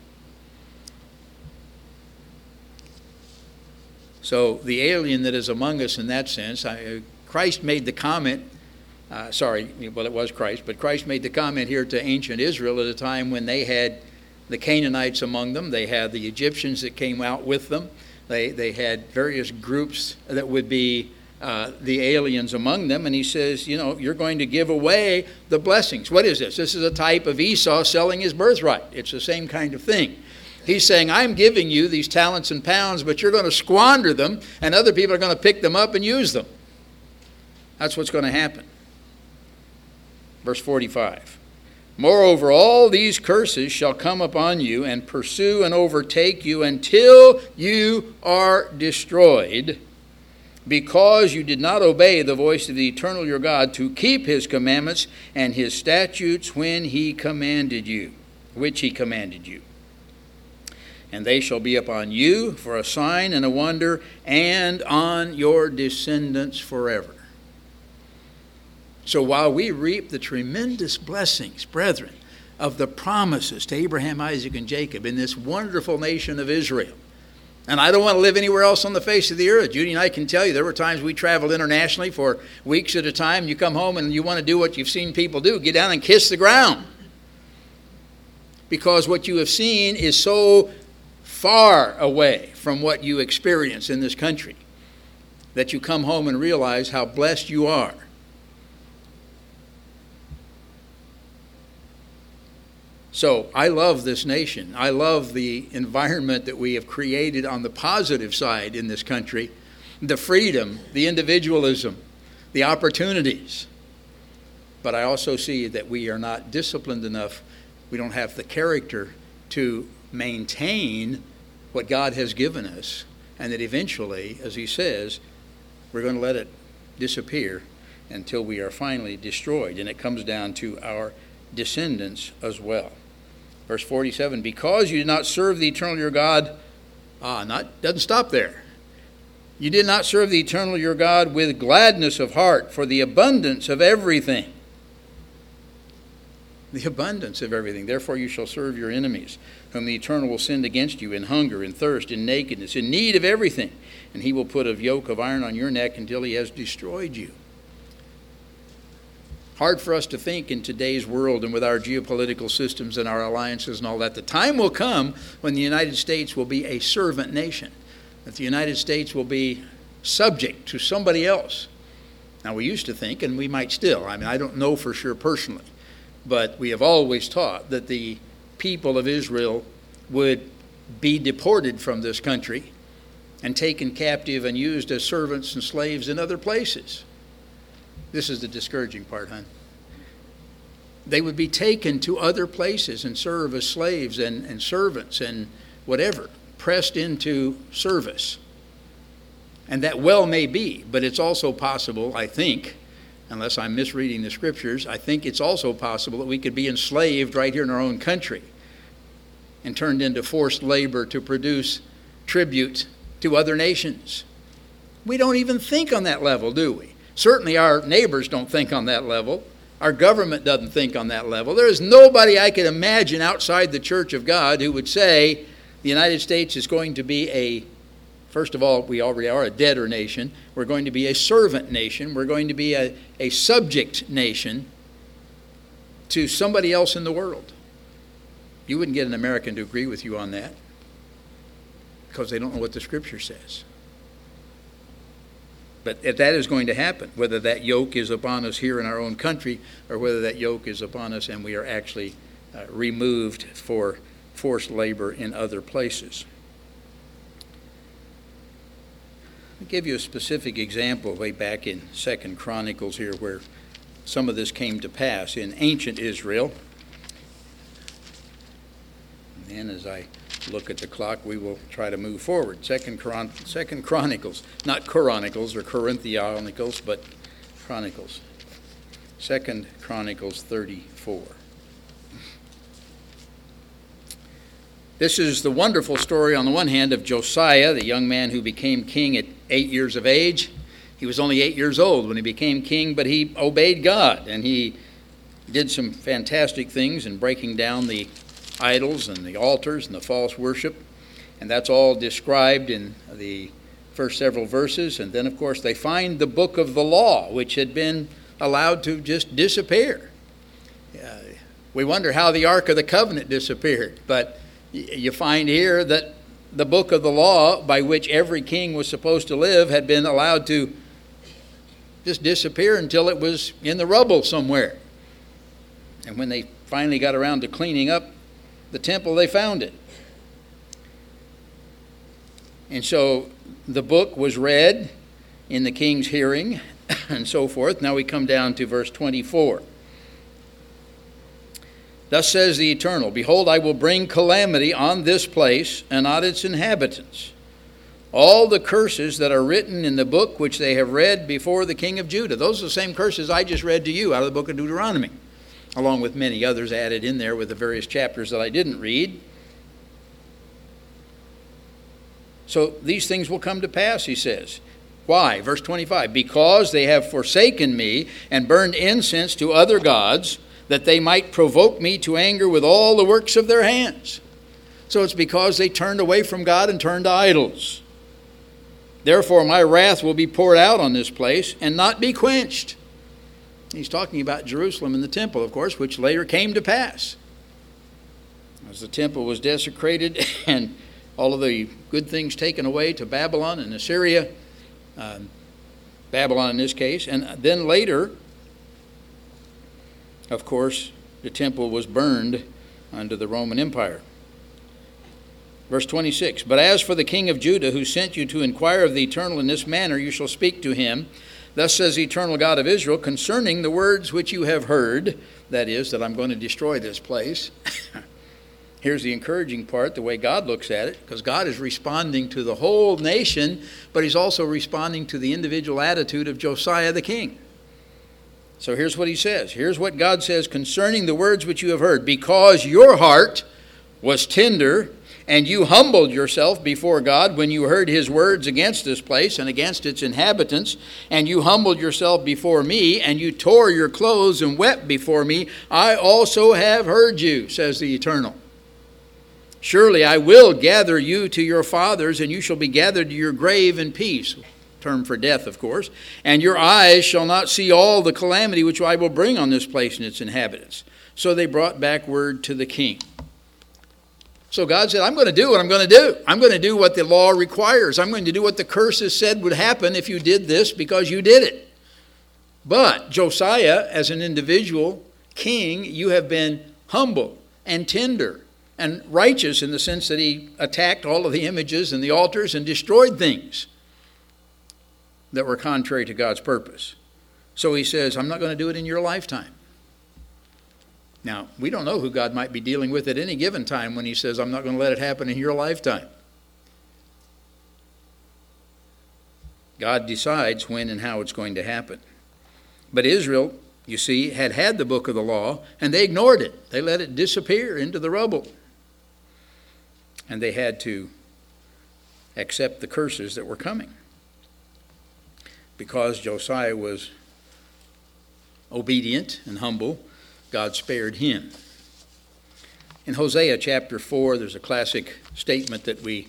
So the alien that is among us in that sense, Christ made the comment, it was Christ, but Christ made the comment here to ancient Israel at a time when they had the Canaanites among them, they had the Egyptians that came out with them, they had various groups that would be the aliens among them, and he says, you're going to give away the blessings. What is this? This is a type of Esau selling his birthright. It's the same kind of thing. He's saying, I'm giving you these talents and pounds, but you're going to squander them, and other people are going to pick them up and use them. That's what's going to happen. Verse 45. Moreover, all these curses shall come upon you and pursue and overtake you until you are destroyed, because you did not obey the voice of the eternal your God to keep his commandments and his statutes which he commanded you. And they shall be upon you for a sign and a wonder, and on your descendants forever. So while we reap the tremendous blessings, brethren, of the promises to Abraham, Isaac, and Jacob in this wonderful nation of Israel, and I don't want to live anywhere else on the face of the earth. Judy and I can tell you there were times we traveled internationally for weeks at a time. You come home and you want to do what you've seen people do, get down and kiss the ground. Because what you have seen is so far away from what you experience in this country that you come home and realize how blessed you are. So I love this nation. I love the environment that we have created on the positive side in this country, the freedom, the individualism, the opportunities. But I also see that we are not disciplined enough. We don't have the character to maintain what God has given us, and that eventually, as he says, we're going to let it disappear until we are finally destroyed. And it comes down to our descendants as well. Verse 47, because you did not serve the eternal your God, doesn't stop there. You did not serve the eternal your God with gladness of heart for the abundance of everything. The abundance of everything. Therefore you shall serve your enemies, whom the eternal will send against you in hunger, in thirst, in nakedness, in need of everything. And he will put a yoke of iron on your neck until he has destroyed you. Hard for us to think in today's world and with our geopolitical systems and our alliances and all that. The time will come when the United States will be a servant nation, that the United States will be subject to somebody else. Now, we used to think, and we might still, I don't know for sure personally, but we have always taught that the people of Israel would be deported from this country and taken captive and used as servants and slaves in other places. This is the discouraging part, hon. They would be taken to other places and serve as slaves and servants and whatever, pressed into service. And that well may be, but it's also possible, I think, unless I'm misreading the scriptures, I think it's also possible that we could be enslaved right here in our own country and turned into forced labor to produce tribute to other nations. We don't even think on that level, do we? Certainly our neighbors don't think on that level. Our government doesn't think on that level. There is nobody I could imagine outside the Church of God who would say the United States is going to be first of all, we already are a debtor nation. We're going to be a servant nation. We're going to be a subject nation to somebody else in the world. You wouldn't get an American to agree with you on that because they don't know what the Scripture says. But that is going to happen, whether that yoke is upon us here in our own country or whether that yoke is upon us and we are actually removed for forced labor in other places. I'll give you a specific example way back in 2 Chronicles here where some of this came to pass in ancient Israel. And as I look at the clock, we will try to move forward. 2 Chronicles, not Chronicles or Corinthianicals, but Chronicles. 2 Chronicles 34. This is the wonderful story on the one hand of Josiah, the young man who became king at 8 years of age. He was only 8 years old when he became king, but he obeyed God, and he did some fantastic things in breaking down the idols and the altars and the false worship. And that's all described in the first several verses. And then, of course, they find the book of the law, which had been allowed to just disappear. We wonder how the Ark of the Covenant disappeared, but you find here that the book of the law by which every king was supposed to live had been allowed to just disappear until it was in the rubble somewhere. And when they finally got around to cleaning up the temple, they found it. And so the book was read in the king's hearing and so forth. Now we come down to verse 24. Thus says the Eternal, Behold, I will bring calamity on this place and on its inhabitants. All the curses that are written in the book which they have read before the king of Judah. Those are the same curses I just read to you out of the book of Deuteronomy, along with many others added in there with the various chapters that I didn't read. So these things will come to pass, he says. Why? Verse 25, Because they have forsaken me and burned incense to other gods, that they might provoke me to anger with all the works of their hands. So it's because they turned away from God and turned to idols. Therefore my wrath will be poured out on this place and not be quenched. He's talking about Jerusalem and the temple, of course, which later came to pass. As the temple was desecrated and all of the good things taken away to Babylon and Assyria, Babylon in this case, and then later, of course, the temple was burned under the Roman Empire. Verse 26, But as for the king of Judah, who sent you to inquire of the Eternal in this manner, you shall speak to him. Thus says the Eternal God of Israel, concerning the words which you have heard, that is, that I'm going to destroy this place. Here's the encouraging part, the way God looks at it, because God is responding to the whole nation, but he's also responding to the individual attitude of Josiah the king. So here's what he says. Here's what God says concerning the words which you have heard. Because your heart was tender, and you humbled yourself before God when you heard his words against this place and against its inhabitants, and you humbled yourself before me, and you tore your clothes and wept before me, I also have heard you, says the Eternal. Surely I will gather you to your fathers, and you shall be gathered to your grave in peace. Term for death, of course. And your eyes shall not see all the calamity which I will bring on this place and its inhabitants. So they brought back word to the king. So God said, I'm going to do what I'm going to do. I'm going to do what the law requires. I'm going to do what the curses said would happen if you did this because you did it. But Josiah, as an individual king, you have been humble and tender and righteous in the sense that he attacked all of the images and the altars and destroyed things that were contrary to God's purpose. So he says, I'm not going to do it in your lifetime. Now, we don't know who God might be dealing with at any given time when he says, I'm not going to let it happen in your lifetime. God decides when and how it's going to happen. But Israel, you see, had the book of the law, and they ignored it. They let it disappear into the rubble. And they had to accept the curses that were coming. Because Josiah was obedient and humble, God spared him. In Hosea chapter 4, there's a classic statement that we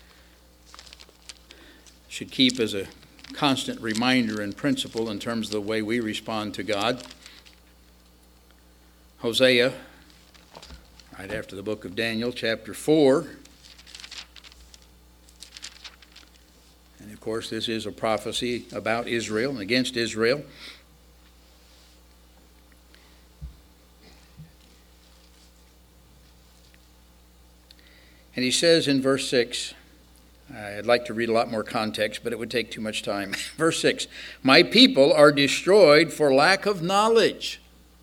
should keep as a constant reminder and principle in terms of the way we respond to God. Hosea, right after the book of Daniel, chapter 4. And of course, this is a prophecy about Israel and against Israel. And he says in verse 6, I'd like to read a lot more context, but it would take too much time. Verse 6, my people are destroyed for lack of knowledge.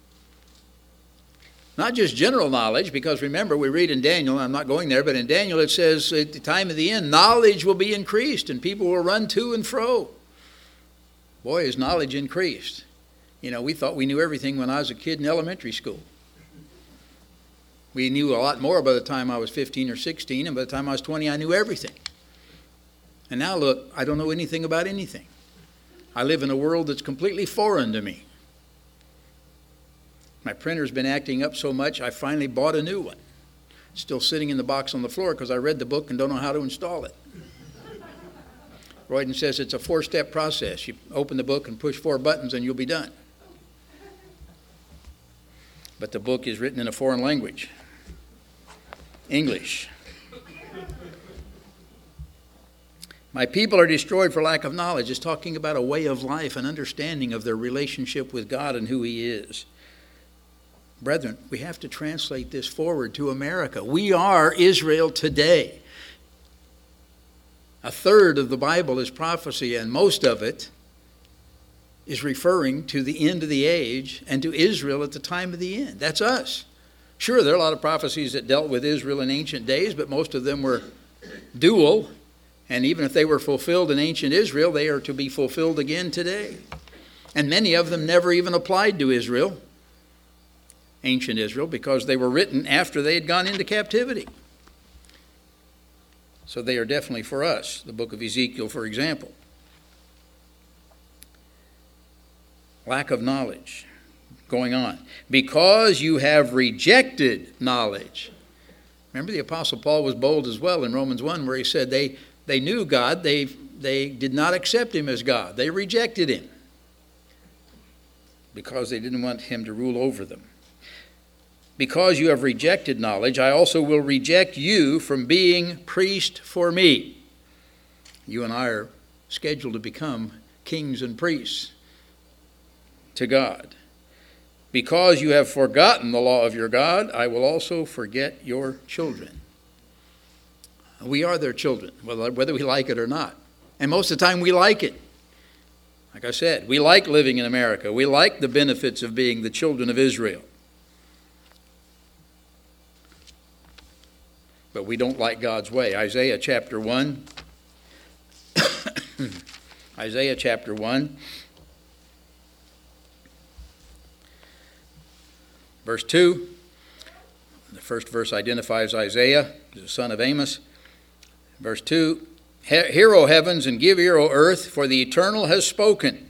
Not just general knowledge, because remember, we read in Daniel, I'm not going there, but in Daniel it says at the time of the end, knowledge will be increased and people will run to and fro. Boy, is knowledge increased. You know, we thought we knew everything when I was a kid in elementary school. We knew a lot more by the time I was 15 or 16, and by the time I was 20, I knew everything. And now look, I don't know anything about anything. I live in a world that's completely foreign to me. My printer's been acting up so much, I finally bought a new one. It's still sitting in the box on the floor because I read the book and don't know how to install it. Royden says it's a 4-step process. You open the book and push 4 buttons and you'll be done. But the book is written in a foreign language. English. My people are destroyed for lack of knowledge. It's talking about a way of life, an understanding of their relationship with God and who he is. Brethren, we have to translate this forward to America. We are Israel today. A third of the Bible is prophecy, and most of it is referring to the end of the age and to Israel at the time of the end. That's us. Sure, there are a lot of prophecies that dealt with Israel in ancient days, but most of them were dual. And even if they were fulfilled in ancient Israel, they are to be fulfilled again today. And many of them never even applied to Israel, ancient Israel, because they were written after they had gone into captivity. So they are definitely for us. The book of Ezekiel, for example. Lack of knowledge. Going on. Because you have rejected knowledge. Remember, the Apostle Paul was bold as well in Romans 1, where he said they knew God, they did not accept him as God. They rejected him because they didn't want him to rule over them. Because you have rejected knowledge, I also will reject you from being priest for me. You and I are scheduled to become kings and priests to God. Because you have forgotten the law of your God, I will also forget your children. We are their children, whether we like it or not. And most of the time we like it. Like I said, we like living in America. We like the benefits of being the children of Israel. But we don't like God's way. Isaiah chapter 1. Isaiah chapter 1. Verse 2, the first verse identifies Isaiah, the son of Amos. Verse 2, hear, O heavens, and give ear, O earth, for the Eternal has spoken.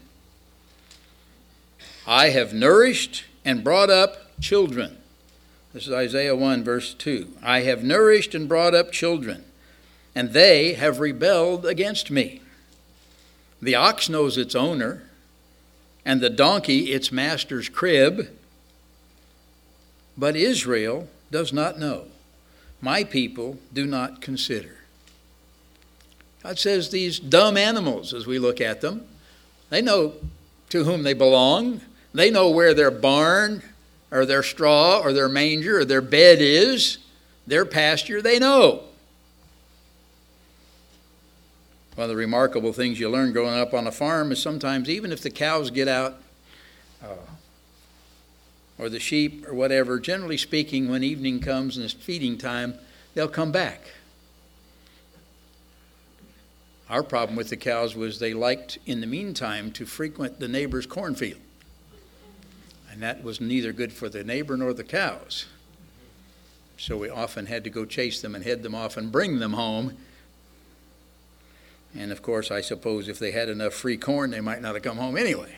I have nourished and brought up children. This is Isaiah 1, verse 2. I have nourished and brought up children, and they have rebelled against me. The ox knows its owner, and the donkey its master's crib. But Israel does not know. My people do not consider. God says these dumb animals, as we look at them, they know to whom they belong. They know where their barn or their straw or their manger or their bed is. Their pasture they know. One of the remarkable things you learn growing up on a farm is sometimes even if the cows get out or the sheep or whatever, generally speaking, when evening comes and it's feeding time, they'll come back. Our problem with the cows was they liked, in the meantime, to frequent the neighbor's cornfield. And that was neither good for the neighbor nor the cows. So we often had to go chase them and head them off and bring them home. And of course, I suppose if they had enough free corn, they might not have come home anyway.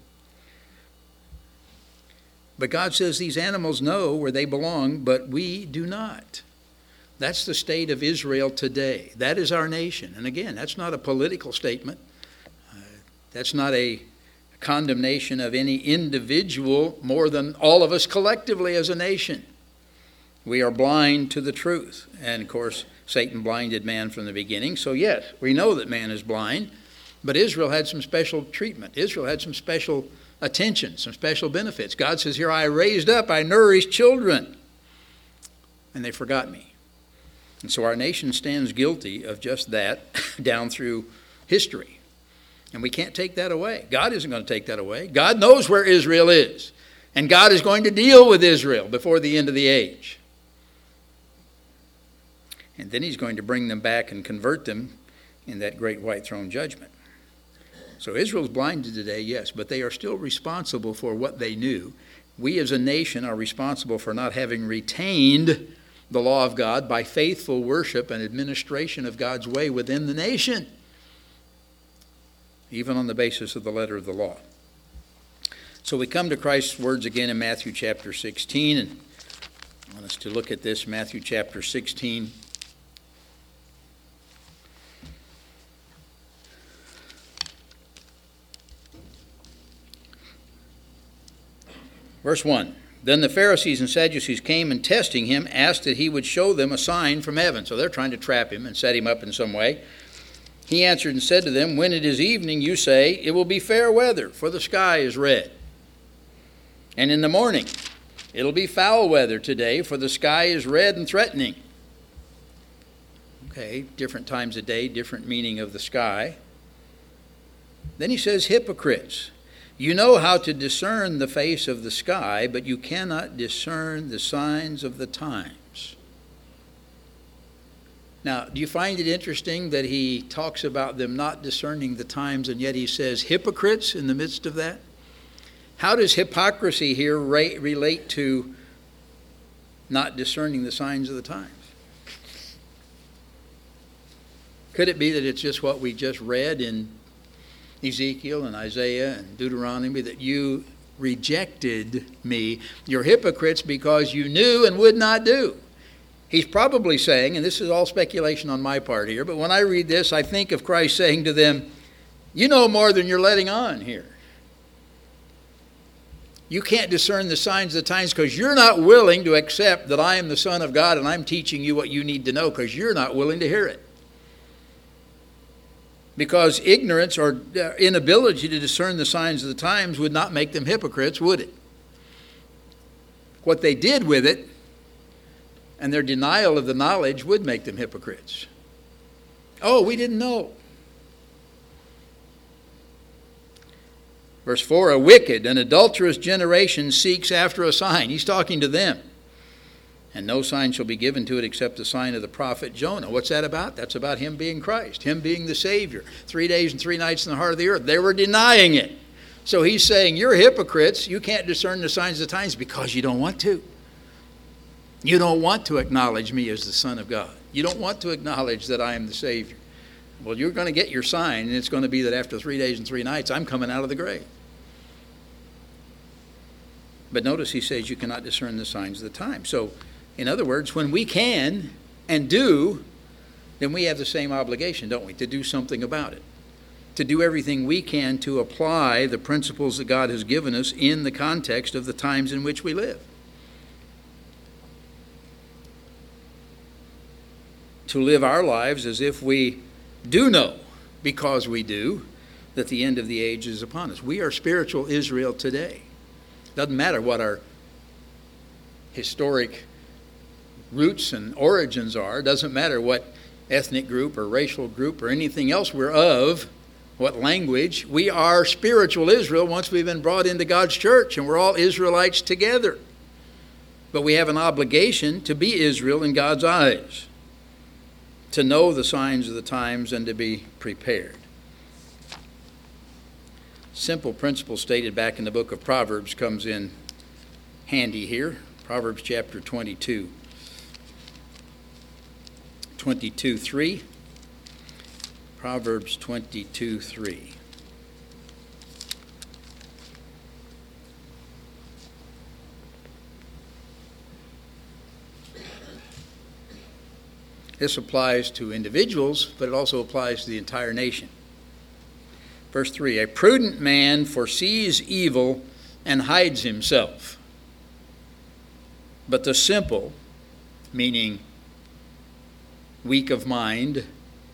But God says these animals know where they belong, but we do not. That's the state of Israel today. That is our nation. And again, that's not a political statement. That's not a condemnation of any individual more than all of us collectively as a nation. We are blind to the truth. And of course, Satan blinded man from the beginning. So yes, we know that man is blind. But Israel had some special treatment. Israel had some special attention, some special benefits. God says, here I raised up, I nourished children. And they forgot me. And so our nation stands guilty of just that down through history. And we can't take that away. God isn't going to take that away. God knows where Israel is. And God is going to deal with Israel before the end of the age. And then he's going to bring them back and convert them in that great white throne judgment. So Israel's blinded today, yes, but they are still responsible for what they knew. We as a nation are responsible for not having retained the law of God by faithful worship and administration of God's way within the nation, even on the basis of the letter of the law. So we come to Christ's words again in Matthew chapter 16, and I want us to look at this, Matthew chapter 16. Verse 1, then the Pharisees and Sadducees came and testing him, asked that he would show them a sign from heaven. So they're trying to trap him and set him up in some way. He answered and said to them, when it is evening, you say, it will be fair weather, for the sky is red. And in the morning, it'll be foul weather today, for the sky is red and threatening. Okay, different times of day, different meaning of the sky. Then he says, hypocrites. You know how to discern the face of the sky, but you cannot discern the signs of the times. Now, do you find it interesting that he talks about them not discerning the times, and yet he says hypocrites in the midst of that? How does hypocrisy here relate to not discerning the signs of the times? Could it be that it's just what we just read in Ezekiel and Isaiah and Deuteronomy, that you rejected me? You're hypocrites because you knew and would not do. He's probably saying, and this is all speculation on my part here, but when I read this, I think of Christ saying to them, you know more than you're letting on here. You can't discern the signs of the times because you're not willing to accept that I am the Son of God and I'm teaching you what you need to know because you're not willing to hear it. Because ignorance or inability to discern the signs of the times would not make them hypocrites, would it? What they did with it and their denial of the knowledge would make them hypocrites. Oh, we didn't know. Verse 4, a wicked and adulterous generation seeks after a sign. He's talking to them. And no sign shall be given to it except the sign of the prophet Jonah. What's that about? That's about him being Christ, him being the Savior. 3 days and 3 nights in the heart of the earth. They were denying it. So he's saying, you're hypocrites. You can't discern the signs of the times because you don't want to. You don't want to acknowledge me as the Son of God. You don't want to acknowledge that I am the Savior. Well, you're going to get your sign, and it's going to be that after 3 days and 3 nights, I'm coming out of the grave. But notice he says you cannot discern the signs of the time. So, in other words, when we can and do, then we have the same obligation, don't we, to do something about it. To do everything we can to apply the principles that God has given us in the context of the times in which we live. To live our lives as if we do know, because we do, that the end of the age is upon us. We are spiritual Israel today. Doesn't matter what our historic roots and origins are. It doesn't matter what ethnic group or racial group or anything else we're of, what language. We are spiritual Israel once we've been brought into God's church, and we're all Israelites together. But we have an obligation to be Israel in God's eyes, to know the signs of the times and to be prepared. Simple principle stated back in the book of Proverbs comes in handy here. Proverbs chapter 22. 22:3. Proverbs 22:3. This applies to individuals, but it also applies to the entire nation. Verse 3, a prudent man foresees evil and hides himself. But the simple, meaning weak of mind,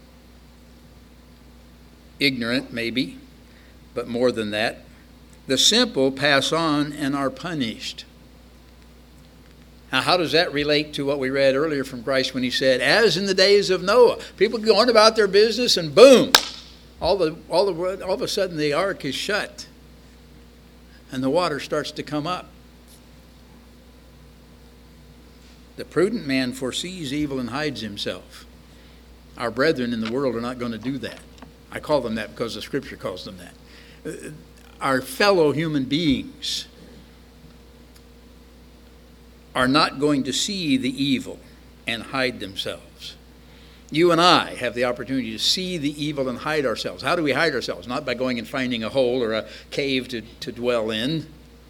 ignorant maybe, but more than that, the simple pass on and are punished. Now, how does that relate to what we read earlier from Christ when he said, as in the days of Noah, people going about their business and boom, all of a sudden the ark is shut and the water starts to come up. The prudent man foresees evil and hides himself. Our brethren in the world are not going to do that. I call them that because the Scripture calls them that. Our fellow human beings are not going to see the evil and hide themselves. You and I have the opportunity to see the evil and hide ourselves. How do we hide ourselves? Not by going and finding a hole or a cave to dwell in,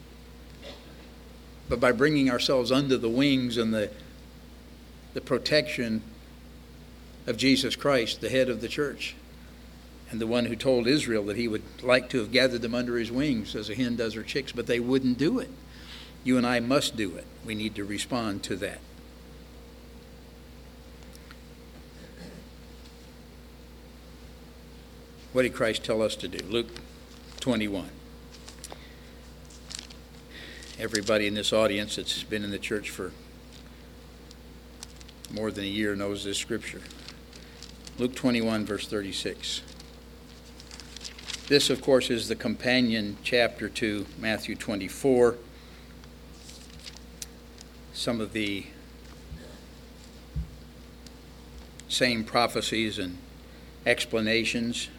but by bringing ourselves under the wings and the protection of Jesus Christ, the head of the church, and the one who told Israel that he would like to have gathered them under his wings as a hen does her chicks, but they wouldn't do it. You and I must do it. We need to respond to that. What did Christ tell us to do? Luke 21. Everybody in this audience that's been in the church for more than a year knows this scripture. Luke 21, verse 36. This, of course, is the companion chapter to Matthew 24. Some of the same prophecies and explanations.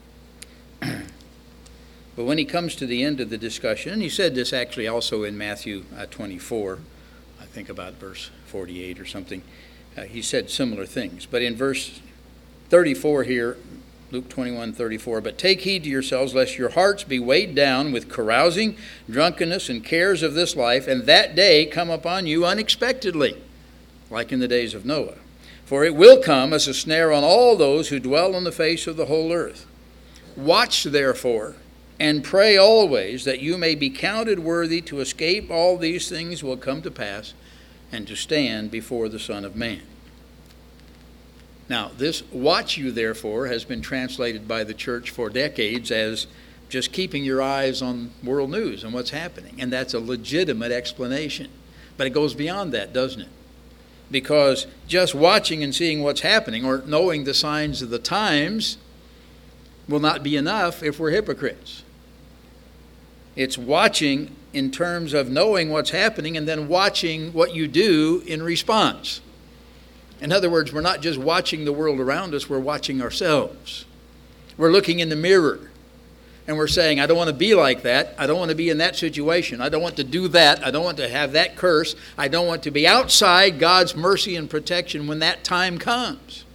But when he comes to the end of the discussion, and he said this actually also in Matthew 24, I think about verse 48 or something, he said similar things. But in verse 34 here, Luke 21:34, but take heed to yourselves, lest your hearts be weighed down with carousing, drunkenness, and cares of this life, and that day come upon you unexpectedly, like in the days of Noah. For it will come as a snare on all those who dwell on the face of the whole earth. Watch, therefore, and pray always, that you may be counted worthy to escape all these things will come to pass, and to stand before the Son of Man. Now, this watch you therefore has been translated by the church for decades as just keeping your eyes on world news and what's happening. And that's a legitimate explanation. But it goes beyond that, doesn't it? Because just watching and seeing what's happening or knowing the signs of the times will not be enough if we're hypocrites. It's watching in terms of knowing what's happening and then watching what you do in response. In other words, we're not just watching the world around us, we're watching ourselves. We're looking in the mirror and we're saying, I don't want to be like that. I don't want to be in that situation. I don't want to do that. I don't want to have that curse. I don't want to be outside God's mercy and protection when that time comes.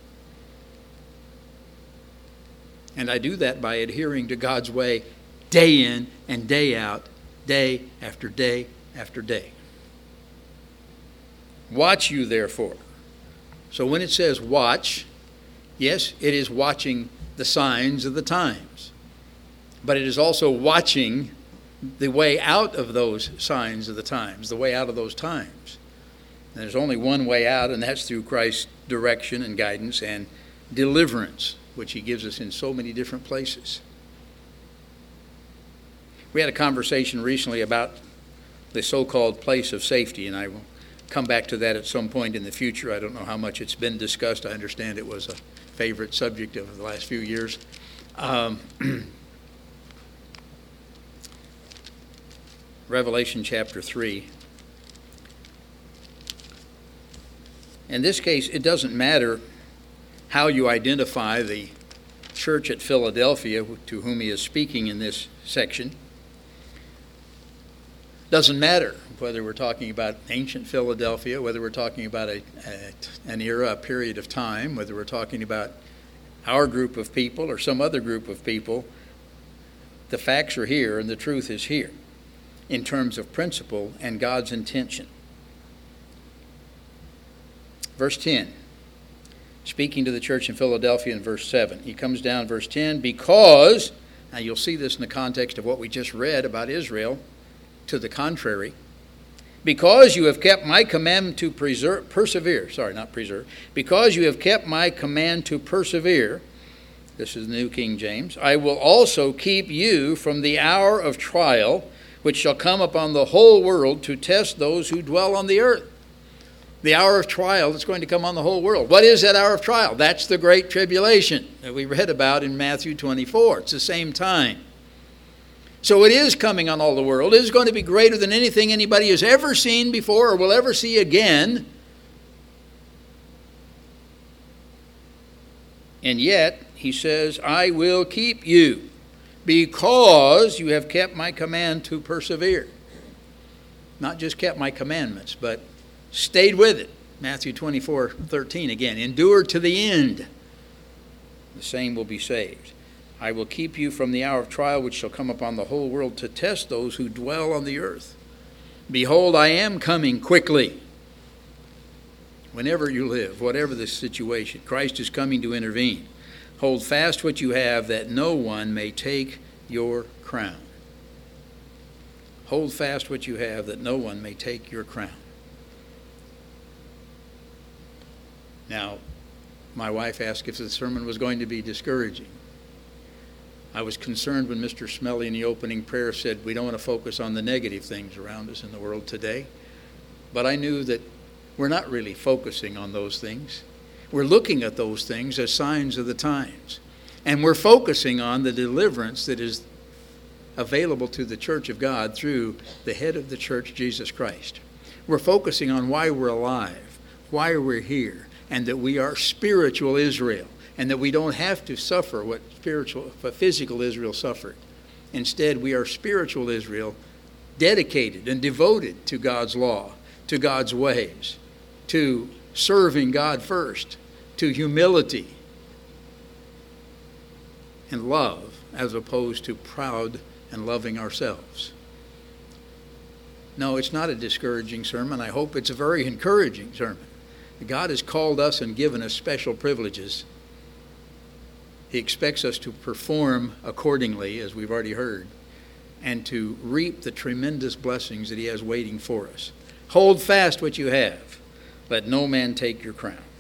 And I do that by adhering to God's way day in and day out, day after day after day. Watch you, therefore. So when it says watch, yes, it is watching the signs of the times. But it is also watching the way out of those signs of the times, the way out of those times. And there's only one way out, and that's through Christ's direction and guidance and deliverance, which he gives us in so many different places. We had a conversation recently about the so-called place of safety, and I will come back to that at some point in the future. I don't know how much it's been discussed. I understand it was a favorite subject of the last few years. Revelation chapter 3. In this case, it doesn't matter how you identify the church at Philadelphia to whom he is speaking in this section. Doesn't matter whether we're talking about ancient Philadelphia, whether we're talking about an era, a period of time, whether we're talking about our group of people or some other group of people. The facts are here and the truth is here in terms of principle and God's intention. Verse 10, speaking to the church in Philadelphia in verse 7, he comes down, verse 10, because, now you'll see this in the context of what we just read about Israel, to the contrary, because you have kept my command to persevere, because you have kept my command to persevere, this is the New King James, I will also keep you from the hour of trial, which shall come upon the whole world to test those who dwell on the earth. The hour of trial that's going to come on the whole world. What is that hour of trial? That's the Great Tribulation that we read about in Matthew 24. It's the same time. So it is coming on all the world. It is going to be greater than anything anybody has ever seen before or will ever see again. And yet, he says, I will keep you because you have kept my command to persevere. Not just kept my commandments, but stayed with it. Matthew 24:13 again. Endure to the end. The same will be saved. I will keep you from the hour of trial which shall come upon the whole world to test those who dwell on the earth. Behold, I am coming quickly. Whenever you live, whatever the situation, Christ is coming to intervene. Hold fast what you have, that no one may take your crown. Hold fast what you have, that no one may take your crown. Now, my wife asked if the sermon was going to be discouraging. I was concerned when Mr. Smelly in the opening prayer said we don't want to focus on the negative things around us in the world today. But I knew that we're not really focusing on those things. We're looking at those things as signs of the times. And we're focusing on the deliverance that is available to the church of God through the head of the church, Jesus Christ. We're focusing on why we're alive, why we're here, and that we are spiritual Israel, and that we don't have to suffer what physical Israel suffered. Instead, we are spiritual Israel, dedicated and devoted to God's law, to God's ways, to serving God first, to humility and love, as opposed to proud and loving ourselves. No, it's not a discouraging sermon. I hope it's a very encouraging sermon. God has called us and given us special privileges. He expects us to perform accordingly, as we've already heard, and to reap the tremendous blessings that he has waiting for us. Hold fast what you have. Let no man take your crown.